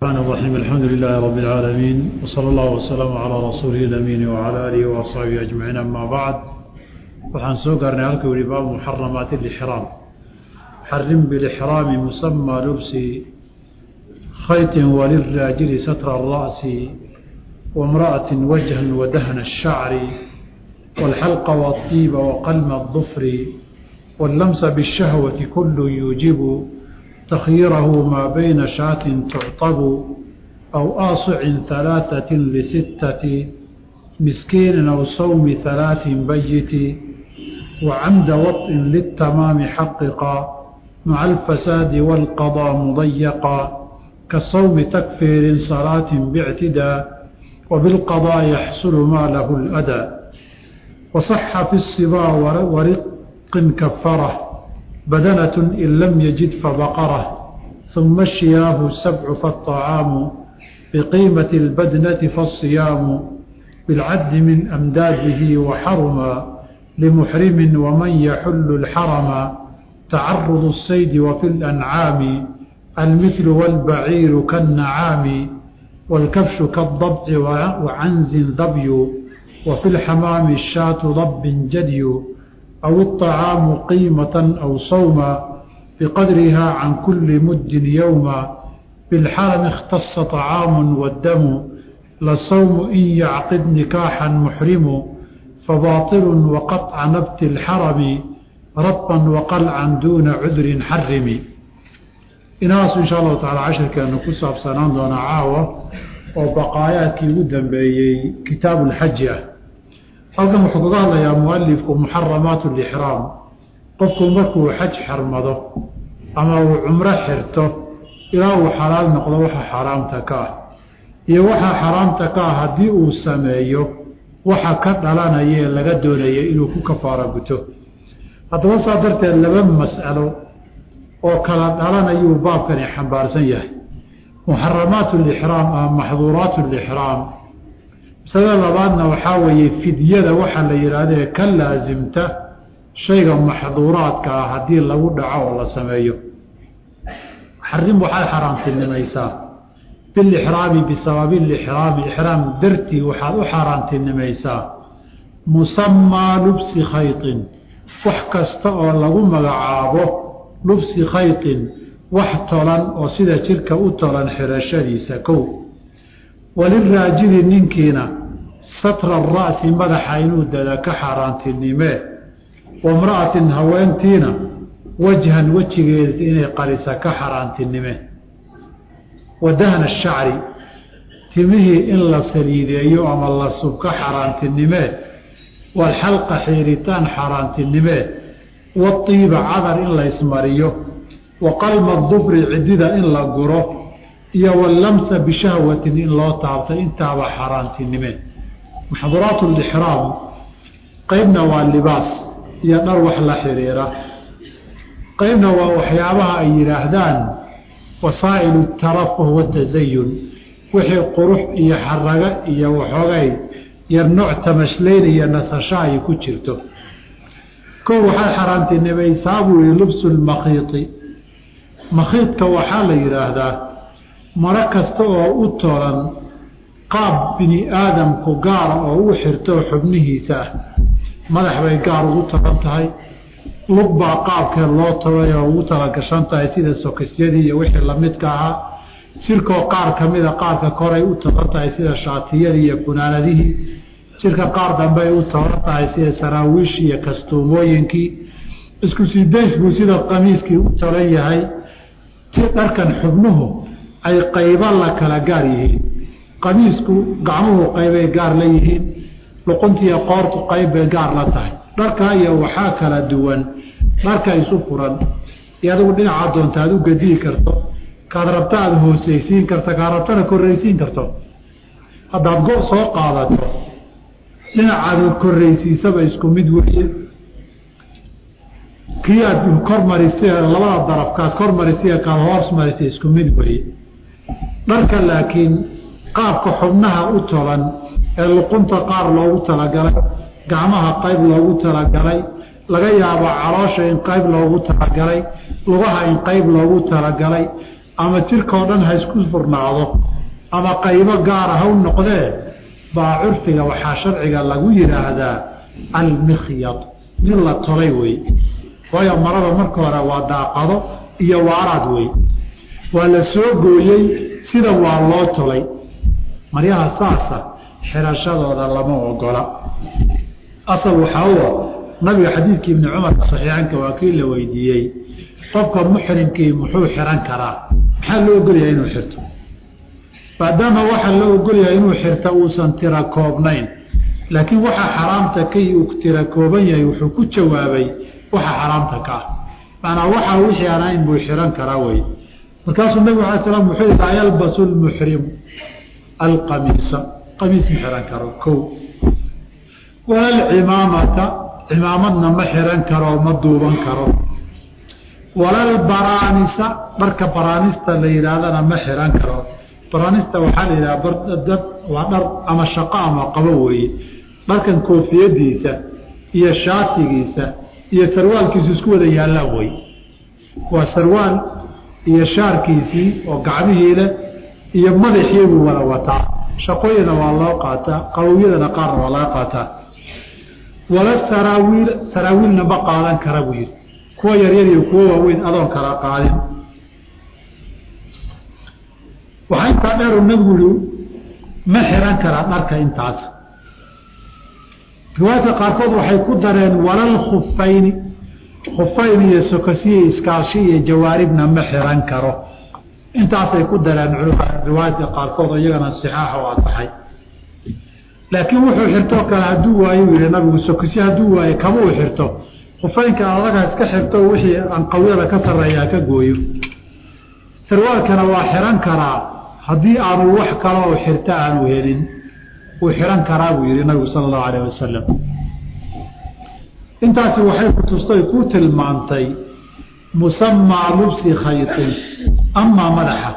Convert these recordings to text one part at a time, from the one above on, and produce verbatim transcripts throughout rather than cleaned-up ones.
الرحمن الرحيم الحمد لله رب العالمين وصلى الله وسلم على رسوله الأمين وعلى آله وصحبه أجمعين. أما بعد waxaan soo gaarnay halka weli baab muharramaat al-ihram حرم بالإحرام مسمى لبس خيط وللراجل ستر الرأس وامرأة وجها ودهن الشعر والحلق والطيب وقلم الظفر واللمس بالشهوة كل يوجب تخييره ما بين شاة تعطب أو آصع ثلاثة لستة مسكين أو صوم ثلاث بيت وعمد وطء للتمام حققا مع الفساد والقضاء مضيقا كالصوم تكفير صلاة باعتداء وبالقضاء يحصل ما له الأدى وصح في الصبا ورق كفره بدنة إن لم يجد فبقره ثم الشياه السبع فالطعام بقيمة البدنة فالصيام بالعد من أمداده وحرما لمحرم ومن يحل الحرم تعرض الصيد وفي الأنعام المثل والبعير كالنعام والكبش كالضبع وعنز ضبي وفي الحمام الشاة ضب جدي أو الطعام قيمة أو صوما بقدرها عن كل مد يوما بالحرم اختص طعام والدم للصوم إن يعقد نكاحا محرم فباطل وقطع نبت الحرم ربا وقلعا دون عذر حرم. إناس إن شاء الله تعالى عشر كأنه كسب سنان دون عاوة وبقايات كيودا بي كتاب الحجة halkan wuxuu kaga hadlayaa muallifku muharramaatu al-ihraam qofku markuu xaj xarmado ama uu umra xirto ilaa uu xalaal noqdo waxa xaraamta ka ah iyo waxa xaraamta ka ah hadii uu sameeyo waxa ka dhalanaya laga doonayo inuu ku kafaara guto. haddaba saadarteed laba mas'alo oo kala dhalanayo baabkan xambaarsan yahay muharramaatu al-ihraam ama mahdhuuraatu al-ihraam. سبب لبادنا وحاوي فدية وحا ليراده كاللازمته شيء محظورات كهدي لو دعا ولا سميه حرم وحال حرام في النميسا بالإحرام بسبب الإحرام إحرام درتي وحال حرام في النميسا مسمى لبس خيط وحكست لو مغعابه لبس خيط وحطلا وسيده تلك أطلا حرشدي سكو وللراجل ننكينا ستر الرأس مدح عينود لك حرانت النماء وامرأة هوانتينا وجها وجهين قريسا كحرانت النماء ودهن الشعر تمه إلا سليدي يوم الله سبك حرانت النماء والحلق حيرتان حرانت النماء والطيب عذر إلا اسماريو وقلم الظفر عديدا إلا قروه iyo wallamsa bishahwatin in loo taabto intaaba xaraantinimeen. محظورات الإحرام قيبنا واللباس ينر وحلا حريرة قيبنا وحيابها أي راهدان وسائل الترفه والتزين وحي قروح إيا حرقة إيا وحوغي يرنوع تمشلين إيا نسشاي كتشرته كو وحال حرانتنمي سابوا للبس المخيط مخيط كوحال يراهدان مركزته oo u tooran qaab bini aadamku gaar oo u xirto xubnihiisa madax bay gaar ugu taban tahay lugba qaabka loo tabayo ugu tala gashan tahay sida sokisyadii iyo wixii la midka ah jirka qaar kamida qaarka koray u taban tahay sida shaatiyadii iyo funaanadihii jirka qaar dambe u taban tahay sida saraawiish iyo kastuumooyinkii isku sidays buu sida qamiiskii u talan yahay dharkan xubnuhu ay qayba la kala gaar yihiin qamiisku gacmuhu qaybay gaar leeyihiin luquntiya qoortu qaybay gaar la tahay dharka iyo waxa kala duwan dharka isu furan iyadoo dhinaca doonta aad u gadii karto kaad rabta aad hooseysiin karto kaad rabtana koreysiin karto haddaad go soo qaadato dhinaca koreysiisaba isku mid weeye kii aad kormarisay labada darafkaad kormarisay kaad hoos marisay isku mid weeye. dharka laakiin qaabka xubnaha u tolan ee luqunta qaar loogu talagalay gacmaha qayb loogu talagalay laga yaabo caloosha in qayb loogu talagalay lugaha in qayb loogu talagalay ama jirkoo dhan ha isku furnaado ama qaybo gaara ha u noqdee baa curfiga waxaa sharciga lagu yidhaahdaa almikhyad mid la tolay wey waayo marada marka hore waa daaqado iyo waaraad wey waa la soo gooyey sida waa loo tolay maryaha saasa xirashadooda lama ogola asal waxaa u nabiga xadiidkii ibni cumar saxiixanka waa kii la weydiiyey qofka muxrimkii muxuu xiran karaa maxaa loo ogolyahay inuu xirto maadaama waxaa loo ogolyahay inuu xirta uusan tira koobnayn laakiin waxaa xaraamta kay uu tira kooban yahay wuxuu ku jawaabay waxa xaraamta ka ah maanaa waxaa wixii aan ahayn buu xiran karaa wey markaasuu nabig alay slam wuxuu yihi laa yalbasu lmuxrimu alqamiisa qamiis ma xiran karo kow walalcimaamata cimaamadna ma xiran karo ma duuban karo walalbaraanisa dharka baraanista la yidhaahdana ma xiran karo baraanista waxaa la yidhaha bardad waa dhar ama shaqo ama qabo weeye dharkan koofiyadiisa iyo shaatigiisa iyo sarwaalkiisu isku wada yaallaan wey waa sarwaal iyo shaarkiisii oo gacmihii leh iyo madaxii buu wada wataa shaqooyina waa loo qaataa qabowyadana qaarna waa laga qaataa wala saraawiil saraawiilna ma qaadan kara buu yidhi kuwa yaryar iyo kuwa waaweyn adoon kala qaadin waxaa intaa dheeru nabigu yihi ma xiran karaa dharka intaas riwaayadka qaarkood waxay ku dareen walal khufayni khufayn iyo sokosiye iskaashi iyo jawaaribna ma xiran karo intaasay ku dareen riwaayadka qaarkood oo iyagana sixaaxa oo asaxay laakiin wuxuu xirtoo kale hadduu waayo yihi nabigu sokosiye hadduu waayo kama uu xirto khufaynka adaga iska xirto wixii aan qawyada ka sarreeyaa ka gooyo sarwaalkana waa xiran karaa haddii aanu wax kale oo xirto aanu helin wuu xiran karaa buu yihi nabigu sala allahu alayh wasalam intaasi waxay ku tustay ku tilmaantay musamaa lubsi khaytin amaa madaxa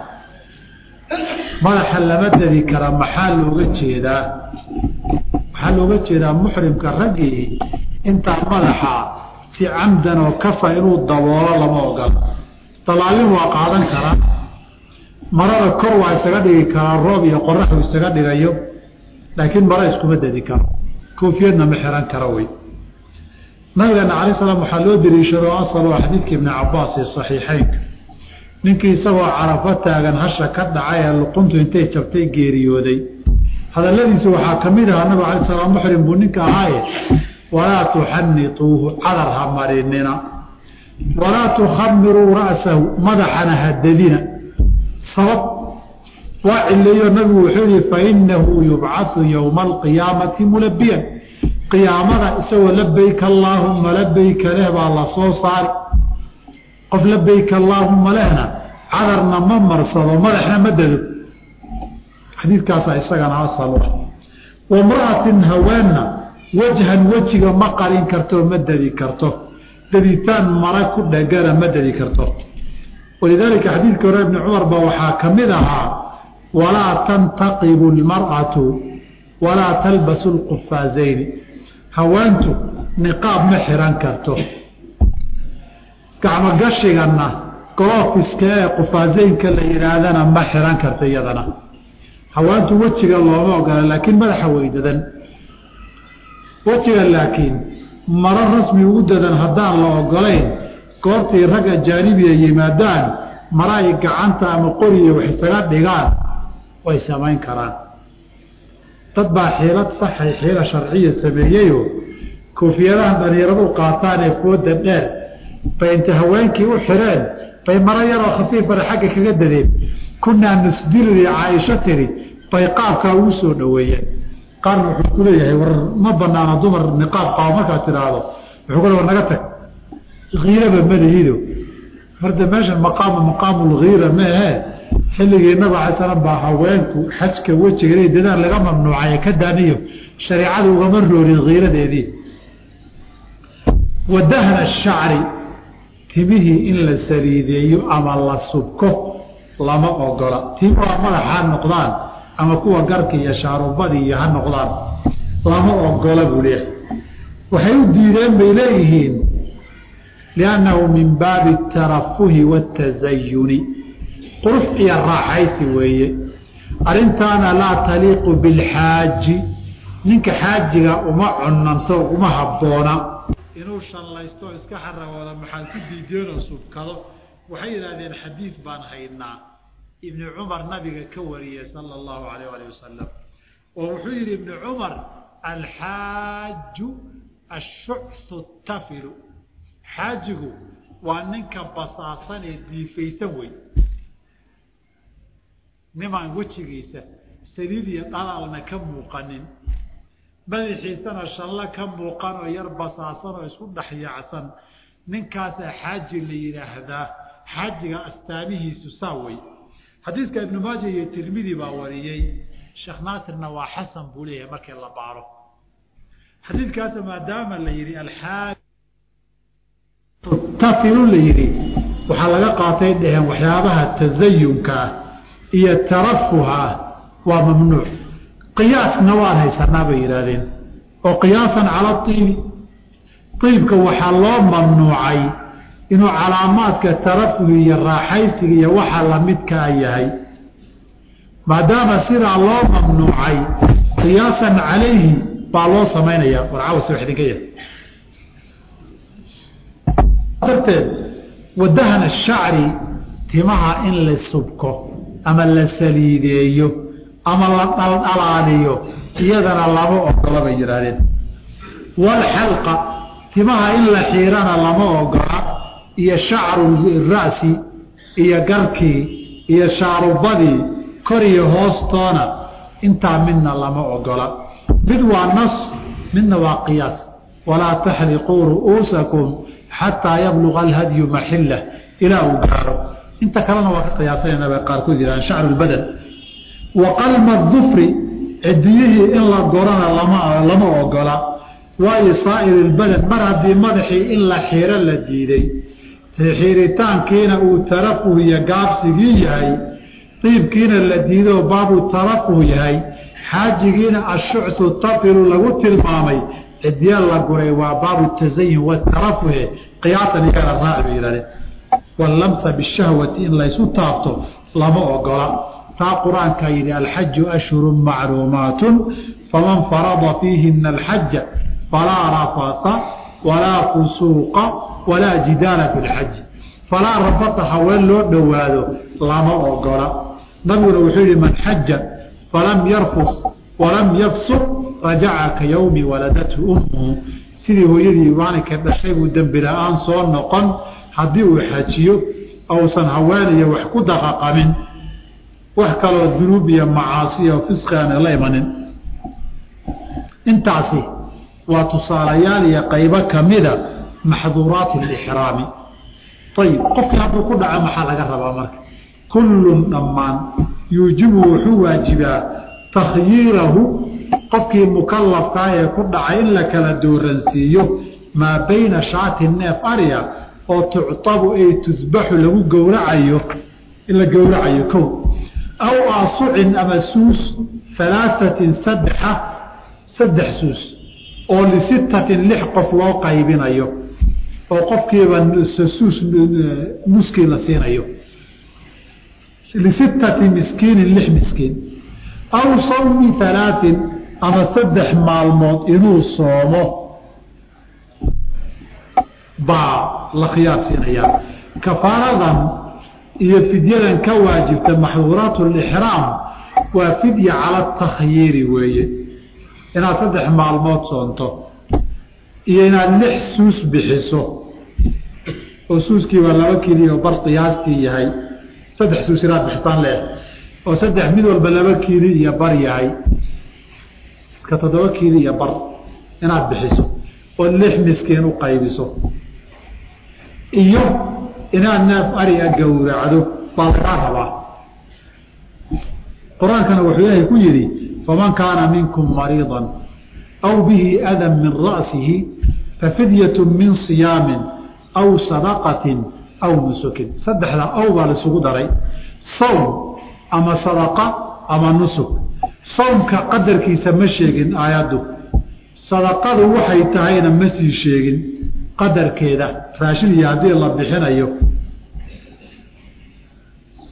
madaxa lama dadi kara maxaa looga jeedaa waxaa looga jeedaa muxrimka raggii intaa madaxa si camdan oo kafa inuu daboolo lama ogola dalaalin waa qaadan karaa marada kor waa isaga dhigi karaa roob iyo qoraxu isaga dhigayo laakiin mara iskuma dadi karo koofiyadna ma xiran kara wey nabigeena calay salaam waxaa loo dariishado asal oo xadiidka ibni cabaas ee saxiixeynka ninkii isagoo carafo taagan hasha ka dhacay ee luquntu intay jabtay geeriyooday hadaladiisa waxaa ka mid ahaa nabig alay salaam muxrim buu ninka ahaaye walaa tuxanituuhu cadar ha marinina walaa tukhamiruu ra'sahu madaxana hadadina sabab waa cileeyo nabigu wuxuu yihi fainahu yubcaثu yowma alqiyaamati mulabiyan qiyaamada isagoo labayka allaahuma labayka leh baa la soo saari qof labayka allaahuma lehna cadarna ma marsado madaxna ma dado xadiidkaasa isagana asal u ah wamra'atin haweenna wajhan wejiga ma qarin karto ma dadi karto daditaan mara ku dhegana ma dadi karto walidaalika xadiidka hore ibni cumar ba waxaa ka mid ahaa walaa tantaqibu lmar'atu walaa talbasu lqufaazayni haweentu niqaab ma xiran karto gacmo gashigana goloofiska ee qufaazeynka la yidhaahdana ma xiran karto iyadana haweentu wejiga looma ogola laakiin madaxa way dadan wejiga laakiin maro rasmi ugu dadan haddaan la ogolayn goortii rag ajaanibiya yimaadaan mara ay gacanta ama qoriya wax isaga dhigaan way samayn karaan dad baa xiilad saxay xiila sharciya sameeyeyo koofiyadahan dhalinyaradu qaataan ee fooda dheer bay inta haweenkii u xireen bay maro yaroo khafiifana xagga kaga dadeen kunaa nusdilri caaisho tiri bay qaabkaa ugu soo dhoweeyeen qaarna wuxuu ku leeyahay war ma banaana dumar niqaab qaabo markaad tidhaahdo wuxuu kule war naga tag kiiraba madahido marda meesha maqaamu maqaamulkiira maahe xilligii nabig alay slam baa haweenku xajka wejiga inay dadaan laga mamnuucay ka daaniyo shareecadu ugama roorin kiiradeedii wadahna shacri timihii in la saliideeyo ama la subko lama ogola timuha madaxa ha noqdaan ama kuwa garka iyo shaarubadii iyo ha noqdaan lama ogola buu leeyahay waxay u diideen bay leeyihiin liannahu min baabi atarafuhi waatazayuni qurux iyo raaxaysi weeye arrintaana laa taliiqu bilxaaji ninka xaajiga uma cunanto uma habboona inuu shallaysto iska xarawooda maxaa ku diideenoo subkado waxay yidhaahdeen xadiid baan haynaa ibni cumar nabiga ka wariyey sala allahu alayh alih wasalam oo wuxuu yidhi ibni cumar alxaaju ashucsu tafilu xaajigu waa ninka basaasan ee diifaysan wey nimaan wejigiisa saliid iyo dhalaalna ka muuqanin madaxiisana shallo ka muuqan oo yar basaasan oo isku dhex yaacsan ninkaasaa xaaji la yidhaahdaa xaajiga astaamihiisu saa wey xadiiska ibnu maaja iyo tirmidi baa wariyey sheekh naasirna waa xasan buu leeyahay markii la baaro xadiidkaas maadaama la yidhi alxaaj tafilu la yidhi waxaa laga qaatay dheheen waxyaabaha tasayunka ah iyo tarafuha ah waa mamnuuc qiyaasna waan haysanaa bay yidhaahdeen oo qiyaasan cala iibi iibka waxaa loo mamnuucay inuu calaamaadka tarafuga iyo raaxaysiga iyo waxa lamidkaa yahay maadaama sidaa loo mamnuucay qiyaasan calayhi baa loo samaynaya warcawas wax idinka yahay darteed wadahana shacri timaha in la subko ama la saliideeyo ama la dhaldhalaaliyo iyadana lama ogola bay yidhaahdeen walxalqa timaha in la xiirana lama ogola iyo shacru ra'si iyo garkii iyo shaarubadii kor iyo hoostoona intaa midna lama ogola mid waa nas midna waa qiyaas walaa taxliquu ru'uusakum xataa yabluga alhadyu maxillah ilaa uu gaaro inta kalena waa ka qiyaasanayna bay qaarkood yidhahdeen shacru lbadan wa qalma dufri cidiyihii in la gorana lama lama ogola waayo saa'ir lbadan mar haddii madaxii in la xiiro la diiday xiiritaankiina uu tarafuh iyo gaabsigii yahay diibkiina la diido baabu tarafuh yahay xaajigiina ashucsu tafilu lagu tilmaamay cidiya la guray waa baabu tasayin watarafuhe qiyaasan iyagana raaci bay yihahdeen wallamsa bishahwati in laysu taabto lama ogola taa qur-aankaa yidhi alxaju ashhurun macluumaatun faman farada fiihina alxaja falaa rafata walaa fusuuqa walaa jidaala fi lxaji falaa rafata haween loo dhowaado lama ogola nabiguna wuxuu yihi man xaja falam yarfus walam yafsuq rajaca ka yowmi waladathu ummuhu sidii hooyadii maalinka dhashay buu dembi la-aan soo noqon haddii uu xajiyo ousan haweeniyo wax ku daqaqamin wax kaloo dunuub iyo macaasiya oo fisqi aan la imanin intaasi waa tusaalayaal iyo qaybo kamida maxduuraati alixraami ayib qofkii hadduu ku dhaco maxaa laga rabaa marka kullun dhammaan yuujibu wuxuu waajibaa takhyiirahu qofkii mukalafkaa ee ku dhacay in la kala dooransiiyo maa bayna shaati neef arya oo tuctabu ay tusbaxu lagu gowracayo in la gowracayo kow aw aasucin ama suus halaaثatin saddexa saddex suus oo lisittatin lix qof loo qaybinayo oo qofkiiba suus nuskii la siinayo lisittati miskiinin lix miskiin aw sawmi halaaثin ama saddex maalmood inuu soomo baa la khiyaarsiinayaa kafaaradan iyo fidyadan ka waajibta maxduuraat lixraam waa fidya cala takhyiiri weeye inaad saddex maalmood soonto iyo inaad lix suus bixiso oo suuskiiba laba kili oo bar qiyaastii yahay saddex suus inaad bixisaan leeh oo saddex mid walba laba kiili iyo bar yahay iska toddoba kiili iyo bar inaad bixiso oo lix miskiin u qaybiso iyo inaad neef ariga gowracdo baa lagaa rabaa qur-aankana wuxuu ilaahay ku yidhi faman kaana minkum mariidan aw bihi adan min ra'sihi fafidyatu min siyaamin aw sadaqatin aw nusukin saddexdaa aw baa laisugu daray sawm ama sadaqa ama nusuk sawmka qadarkiisa ma sheegin aayaddu sadaqadu waxay tahayna ma sii sheegin qadarkeeda raashin iyo haddii la bixinayo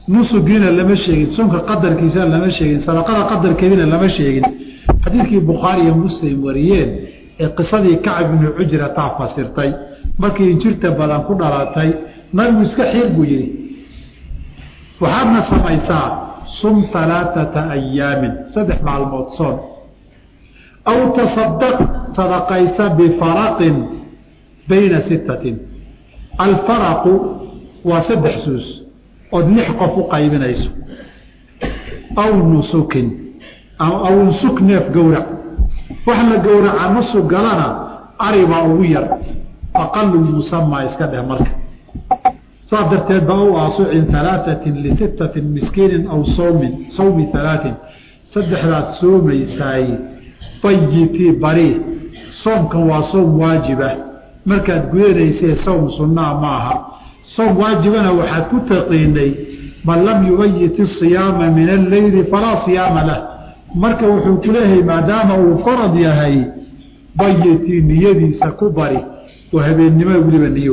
nusugiina lama sheegin soonka qadarkiisa lama sheegin sadaqada qadarkeedina lama sheegin xadiidkii bukhaari iyo muslim wariyeen ee qisadii kacab ibnu cujra taa fasirtay markii injirta badan ku dhalatay nabigu iska xiir buu yidhi waxaadna samaysaa sum alaaata ayaamin saddex maalmood soon aw tasadaq sadaqaysa bifaraqin bayna sittatin alfaraqu waa saddex suus ood lix qof u qaybinayso aw nusukin aw nusuk neef gowrac wax la gowraca nusuk galana ari baa ugu yar aqalu musamaa iska dheh marka saa darteed baa u aasucin alaaثatin lisittatin miskiinin aw sawmin sawmi alaaثin saddexdaad soomaysaay bayitii bari soomkan waa soom waajiba markaad gudanaysee sawm sunnaa maaha soom waajibana waxaad ku taqiinay man lam yubayit الصiyaama min alleyli falaa صiyaama lah marka wuxuu ku leeyahay maadaama uu farad yahay bayitii niyadiisa ku bari oo habeennimada weliba niyo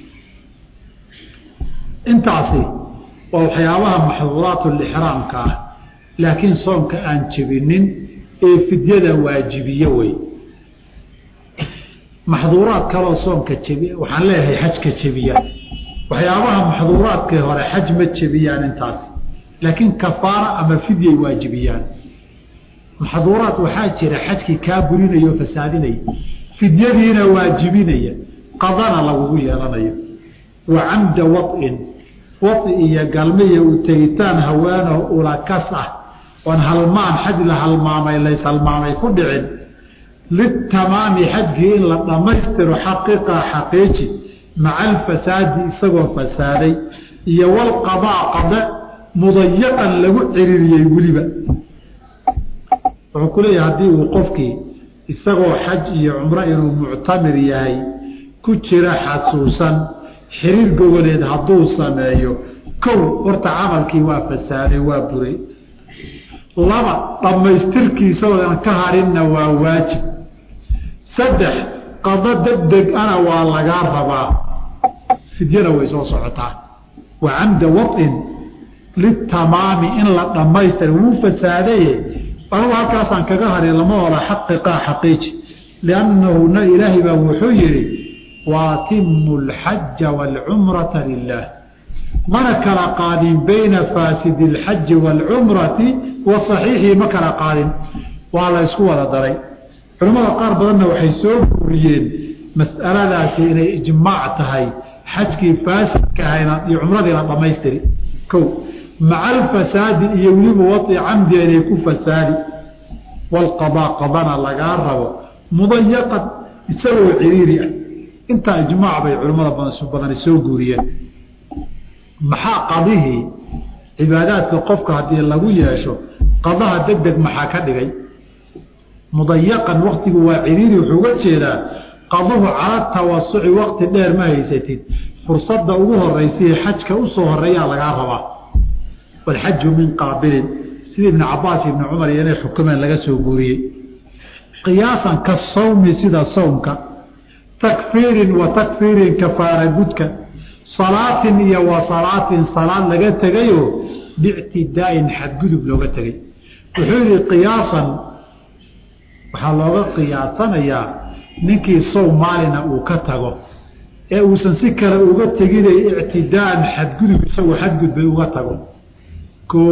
intaasi waa waxyaabaha maxduuraat lixraamka ah laakiin soomka aan jebinin ee fidyada waajibiye wey maxduuraad kaloo soomka jebi waxaan leeyahay xajka jebiya waxyaabaha maxduuraadkii hore xaj ma jebiyaan intaas laakiin kafaara ama fidyay waajibiyaan maxduuraad waxaa jira xajkii kaa burinayo o fasaadinaya fidyadiina waajibinaya qadana lagugu yeelanayo wa camda wain wai iyo galmiya u tegitaan haweeno ulakas ah oon halmaan xaj la halmaamay lays halmaamay ku dhicin litamaami xajkii in la dhammaystiro xaqiiqa xaqiiji maca alfasaadi isagoo fasaaday iyo walqadaa qada mudayaqan lagu ciririyey weliba wuxuu ku leeyahay haddii uu qofkii isagoo xaj iyo cumro inuu muctamir yahay ku jira xasuusan xiriir goboleed hadduu sameeyo kow horta camalkii waa fasaaday waa buray laba dhammaystirkiisa oodan ka harinna waa waajib saddex qado degdeg ana waa lagaa rabaa fidyana way soo socotaa wa camda wain litamaami in la dhammaystira wuu fasaadaye anugu halkaasaan kaga harin lama ola xaqiqaa xaqiiji liannahu na ilaahay baa wuxuu yidhi waatimu alxaja waalcumrata lilah mana kala qaadin bayna faasidi alxaji waalcumrati wa saxiixii ma kala qaadin waa la ysku wada daray culimmada qaar badanna waxay soo guuriyeen mas'aladaasi inay ijmaac tahay xajkii faasidka ahayna iyo cumradiina dhammaystiri kow maca alfasaadi iyo weliba wai camdi inay ku fasaadi waalqadaa qadana lagaa rabo mudayaqan isagoo ciriiri ah intaa ijmaac bay culimmada badani soo guuriyeen maxaa qadihii cibaadaadka qofka haddii lagu yeesho qadaha deg deg maxaa ka dhigay mudayaqan waktigu waa ciriiri wuxuu uga jeedaa qaduhu cala tawasuci wakti dheer ma haysatid fursadda ugu horeysaye xajka usoo horeeyaa lagaa rabaa walxaju min qaabilin sida ibni cabaas ibni cumar iyo inay xukumeen laga soo guuriyey qiyaasan ka sawmi sida sawmka takfiirin wa takfiirin kafaara gudka salaatin iyo wa salaatin salaad laga tegayoo biictidaa'in xadgudub looga tegay wuxuu yihi qiyaasan waxaa looga qiyaasanayaa ninkii sow maalina uu ka tago ee uusan si kale uga teginay ictidaa'an xadgudub isagoo xadgudbay uga tago koow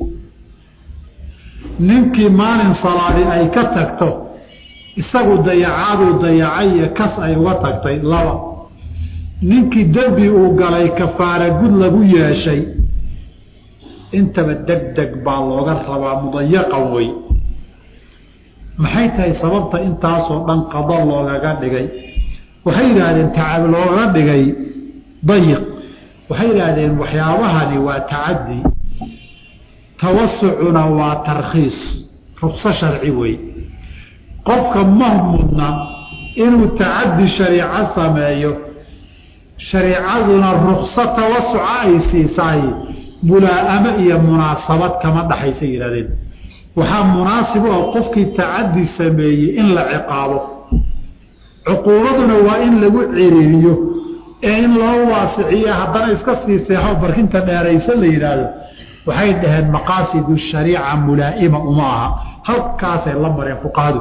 ninkii maalin salaadi ay ka tagto isagu dayacaaduu dayacay iyo kas ay uga tagtay laba ninkii dembi uu galay kafaara gud lagu yeeshay intaba deg deg baa looga rabaa mudayaqan wey maxay tahay sababta intaasoo dhan qado loogaga dhigay waxay yidhaahdeen tacab loogaga dhigay dayiq waxay yidhaahdeen waxyaabahani waa tacaddi tawasucuna waa tarkhiis rukso sharci wey qofka mahmudna inuu tacaddi shariico sameeyo shariicaduna rukso tawasuca ay siisaay mulaa'amo iyo munaasabad kama dhaxaysa yidhahdeen waxaa munaasib oo qofkii tacaddi sameeyey in la ciqaabo cuquubaduna waa in lagu ciriiriyo ee in loo waasiciyo haddana iska sii seexo barkinta dheeraysa la yidhaahdo waxay dhaheen maqaasidu shariica mulaa'ima uma aha halkaasay la mareen fuqahadu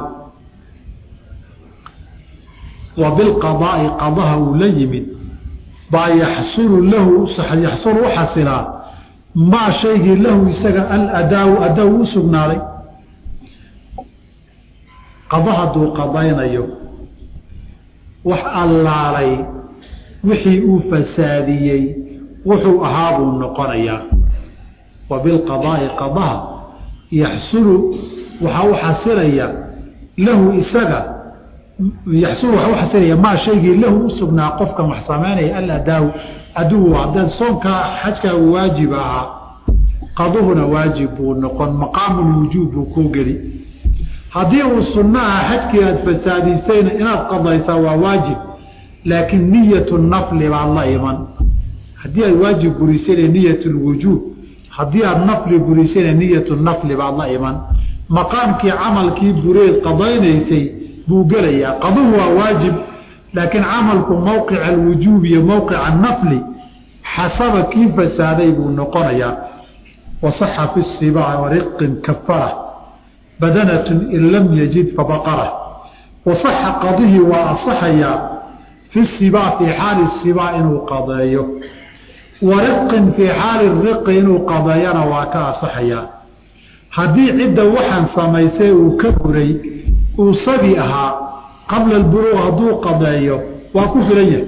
wa bilqadaa'i qadaha uu la yimid baa yaxsulu lahu yaxsulu u xasilaa maa shaygii lahu isaga aladaawu adaa u sugnaaday qada hadduu qadaynayo wax allaalay wixii uu fasaadiyey wuxuu ahaa buu noqonayaa wa bilqadaa'i qadaha yaxsulu waxaa u xasilaya lahu isaga yaxsulu waxaa u xasilaya maa shaygii lahu u sugnaa qofkan wax samaynaya aladaawu adugu haddee soonkaa xajkaa waajib ahaa qaduhuna waajib buu noqon maqaamulwujuub buu kuu geli haddii uu sunno aha xajkii aada fasaadisayna inaad qadaysaa waa waajib laakiin niyatu nafli baad la iman haddii aad waajib burisayna niyat lwujuub haddii aad nafli burisayna niyatu nafli baad la iman maqaamkii camalkii bureed qadaynaysay buu gelayaa qaduhu waa waajib laakiin camalku mowqica alwujuub iyo mowqica anafli xasaba kii fasaaday buu noqonayaa wasaxa fi sibaa wariqin kafara badanatun in lam yajid fabaqara wasaxa qadihi waa asaxayaa fi sibaa fii xaali sibaa inuu qadeeyo wariqin fii xaali riqi inuu qadeeyana waa ka asaxayaa haddii cidda waxaan samaysay uu ka buray uu sabi ahaa qabla albuluuq hadduu qadeeyo waa ku filan yahay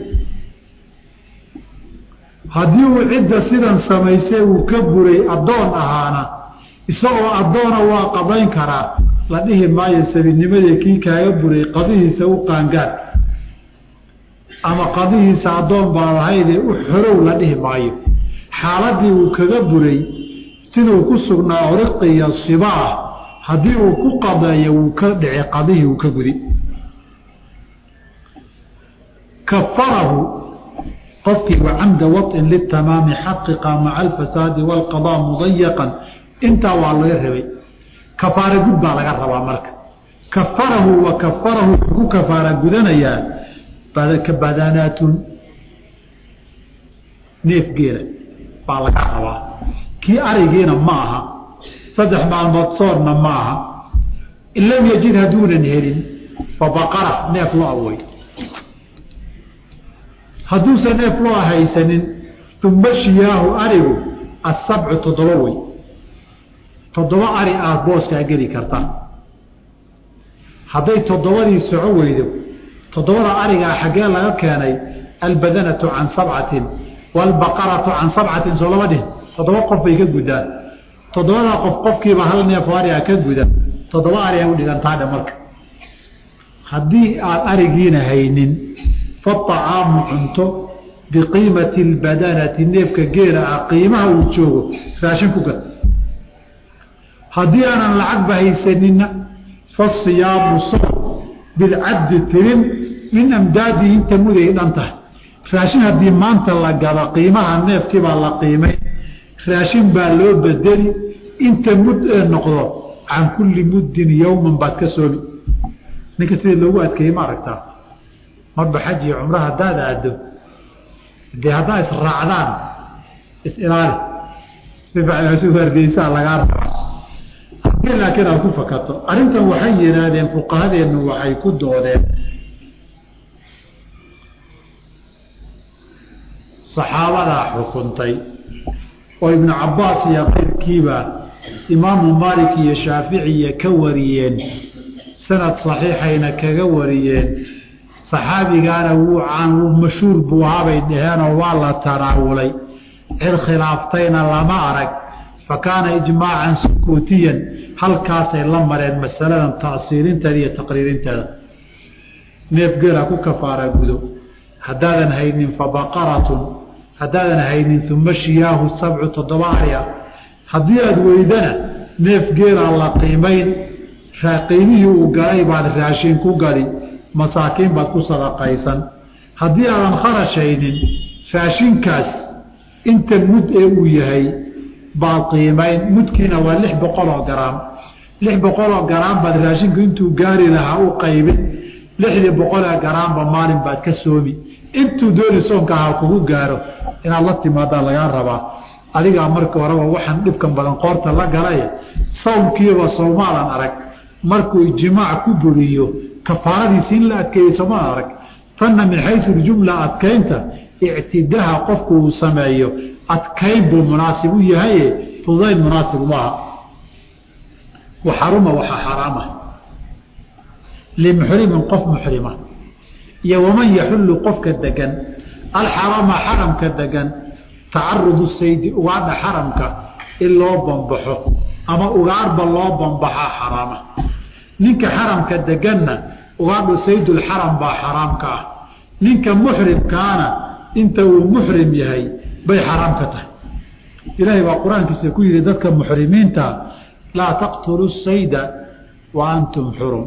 haddii uu cidda sidan samaysay uu ka buray addoon ahaana isagoo addoona waa qadayn karaa la dhihi maayo sabinimadii kii kaaga buray qadihiisa u qaangaad ama qadihiisa addoon baa lahaydee u xorow la dhihi maayo xaaladii uu kaga buray siduu ku sugnaa riqi iyo sibaa haddii uu ku qadeeyo wuu ka dhici qadihii uu ka gudi kafarahu qofkii wacamda waطin litamaami xaqiqa maca alfasaadi wاlqadaa mudayaqan intaa waa laga rabay kafaara gud baa laga rabaa marka kafarahu wa kafarahu ku kafaara gudanayaa badanaatun neef geela baa laga rabaa kii arigiina ma aha saddex maalmood soorna ma aha in lam yajid hadduunan helin fabaqara neef loo awey hadduusan neef loo haysanin uma shiyaahu arigu asabcu toddoba wey toddoba ari aad booskaa geli karta hadday toddobadii soco weydo toddobada arigaa xaggee laga keenay albadanatu can sabcatin waalbaqaratu can sabcatin soo lama dhihin toddoba qof bay ka guddaan toddobadaa qof qofkiiba hal neef ariga ka guda toddoba ariga u dhigantaadhe marka haddii aad arigiina haynin faacaamu cunto biqiimati albadanati neefka geela ah qiimaha uu joogo raashin ku gad haddii aanan lacagba haysanina fasiyaamu soom bilcaddi tirin min amdaadihi inta muday dhan tahay raashin haddii maanta la gado qiimaha neefkiibaa la qiimay raashin baa loo bedeli inta mud ee noqdo can kulli muddin yowman baad ka soomi ninka sidii loogu adkeeyey ma aragtaa marba xaj iyo cumro haddaad aado dee haddaa israacdaan is-ilaali si ardeysaa lagaa rabaa haddii laakiin aad ku fakato arrintan waxay yidhaahdeen fuqahadeennu waxay ku doodeen saxaabadaa xukuntay oo ibnu cabaas iyo qayrkiiba imaamu maalik iyo shaaficiya ka wariyeen sanad saxiixayna kaga wariyeen saxaabigaana wuu caan wuu mashhuur buu ahaabay dhaheenoo waa la tanaawulay cid khilaaftayna lama arag fa kaana ijmaacan sukuutiyan halkaasay la mareen masaladan ta'siilinteeda iyo taqriirinteeda neef geela ku kafaara gudo haddaadan haynin fa baqaratun haddaadan haynin uma shiyaahu sabcu toddoba arya haddii aada weydana neef geelaa la qiimayn qiimihii uu galay baad raashin ku gali masaakiin baad ku sadaqaysan haddii aadan kharashaynin raashinkaas inta mud ee uu yahay baad qiimayn mudkiina waa lix boqol oo garaam lix boqol oo garaam baad raashinku intuu gaari lahaa u qaybin lixdii boqolee garaamba maalin baad ka soomi intuu dooni soonka ha kugu gaaro inaad la timaadaa lagaa rabaa adigaa marka horeba waxaan dhibkan badan qoorta la galay sawmkiiba sawmaadan arag markuu ijmaac ku buriyo kafaaradiisi in la adkeeyo sawmaadan arag tanna min xaysu ljumla adkaynta ictidaha qofku uu sameeyo adkayn buu munaasib u yahay fudayd munaasib maaha waxaruma waxa xaraama limuxrimin qof muxrima iyo waman yaxullu qofka degan alxarama xaramka degan tacarudu saydi ugaadha xaramka in loo bambaxo ama ugaarba loo bambaxaa xaraama ninka xaramka deganna ugaadhu saydulxaram baa xaraamka ah ninka muxrimkaana inta uu muxrim yahay bay xaraam ka tahay ilaahay baa qur-aankiisa ku yihi dadka muxrimiinta laa taqtuluu sayda wa antum xurum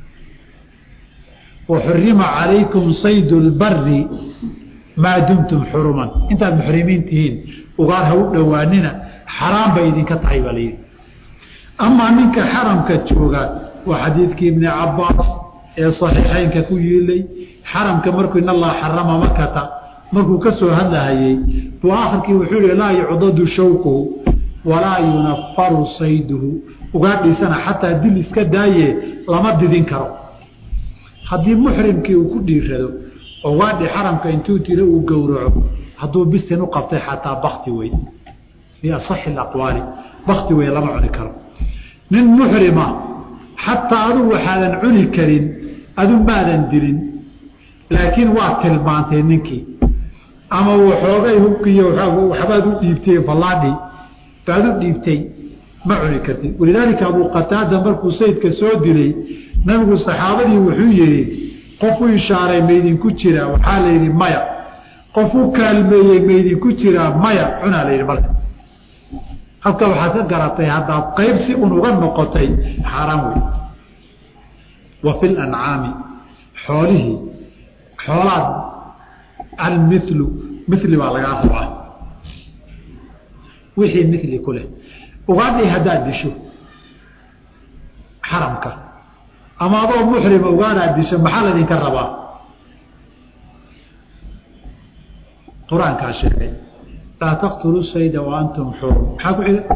waxurima calaykum saydu lbari maa dumtum xuruman intaad muxrimiin tihiin ugaar ha u dhowaanina xaraam bay idinka tahay baa layidhi amaa ninka xaramka jooga waa xadiidkii ibni cabaas ee saxiixeynka ku yiilay xaramka markuu in allaha xarama makata markuu ka soo hadlahayey buu aakhirkii wuxuu yihi laa yucdadu shawquhu walaa yunafaru sayduhu ugaadhiisana xataa dil iska daaye lama didin karo haddii muxrimkii uu ku dhiirado ugaadhi xaramka intuu tiro uu gowraco hadduu bisin u qabtay xataa bakti wey fii asaxi aqwaali bakti wey lama cuni karo nin muxrima xataa adugu waxaadan cuni karin adu maadan dilin laakiin waa tilmaantay ninkii ama waxoogay hubkiiy waxbaad u dhiibtay fallaadhi baad u dhiibtay ma cuni kartid walidaalika abuu qataada markuu sayidka soo dilay nabigu saxaabadii wuxuu yihi qof u ishaaray maydinku jiraa waxaa la yidhi maya qof u kaalmeeyey maydinku jiraa maya cunaa la yidhi marka halka waxaad ka garatay haddaad qayb si un uga noqotay xaaraan wey wa fi lancaami xoolihii xoolaad almilu mili baa lagaa rabaa wixii mili ku leh ugaadhii haddaad disho xaramka ama adoo muxrima ugaadhaad disho maxaa laydinka rabaa qur-aankaa sheegay laa taqtuluu sayda wa antum xurum maxaa ku xiga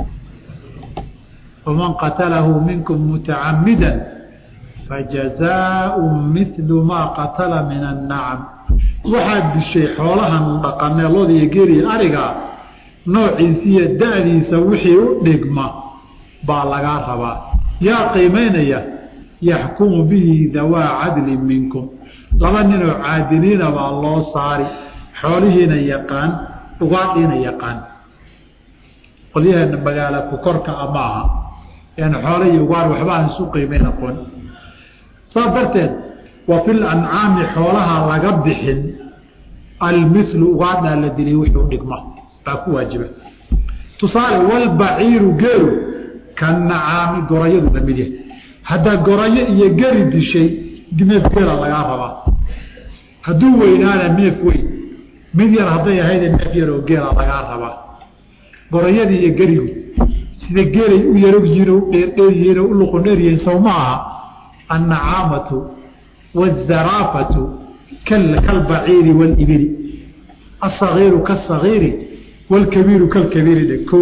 waman qatalahu minkum mutacamida fajazaau milu maa qatala min annacam waxaad dishay xoolahan dhaqaneelooda iyo geeliya ariga noociisiiyo da-diisa wixii u dhigma baa lagaa rabaa yaa qiimaynaya yaxkumu bihi dawaa cadlin minkum laba ninoo caadiliina baa loo saari xoolihiina yaqaan ugaadhiina yaqaan qolyaheena magaala ku korka ama aha yan xoolo iyo ugaadh waxba aan isu qiimayn aqoon saas darteed wa fi lancaami xoolaha laga bixin almilu ugaadhaa la dilay wixii u dhigma baa ku waajiba tusaale walbaciiru geelu kanacaami gorayadu la mid yahay haddaa gorayo iyo geri dishay neef geela lagaa rabaa hadduu weynaana neef weyn mid yar hadday ahayde neef yar oo geela lagaa rabaa gorayadii iyo gerigu sida geelay u yarogyihiin o u dheerdheeryihiin oo u luqundheeryihiin sow ma aha annacaamatu waazaraafatu kalbaciiri walibili asagiiru kasagiiri walkabiiru kalkabiiri ko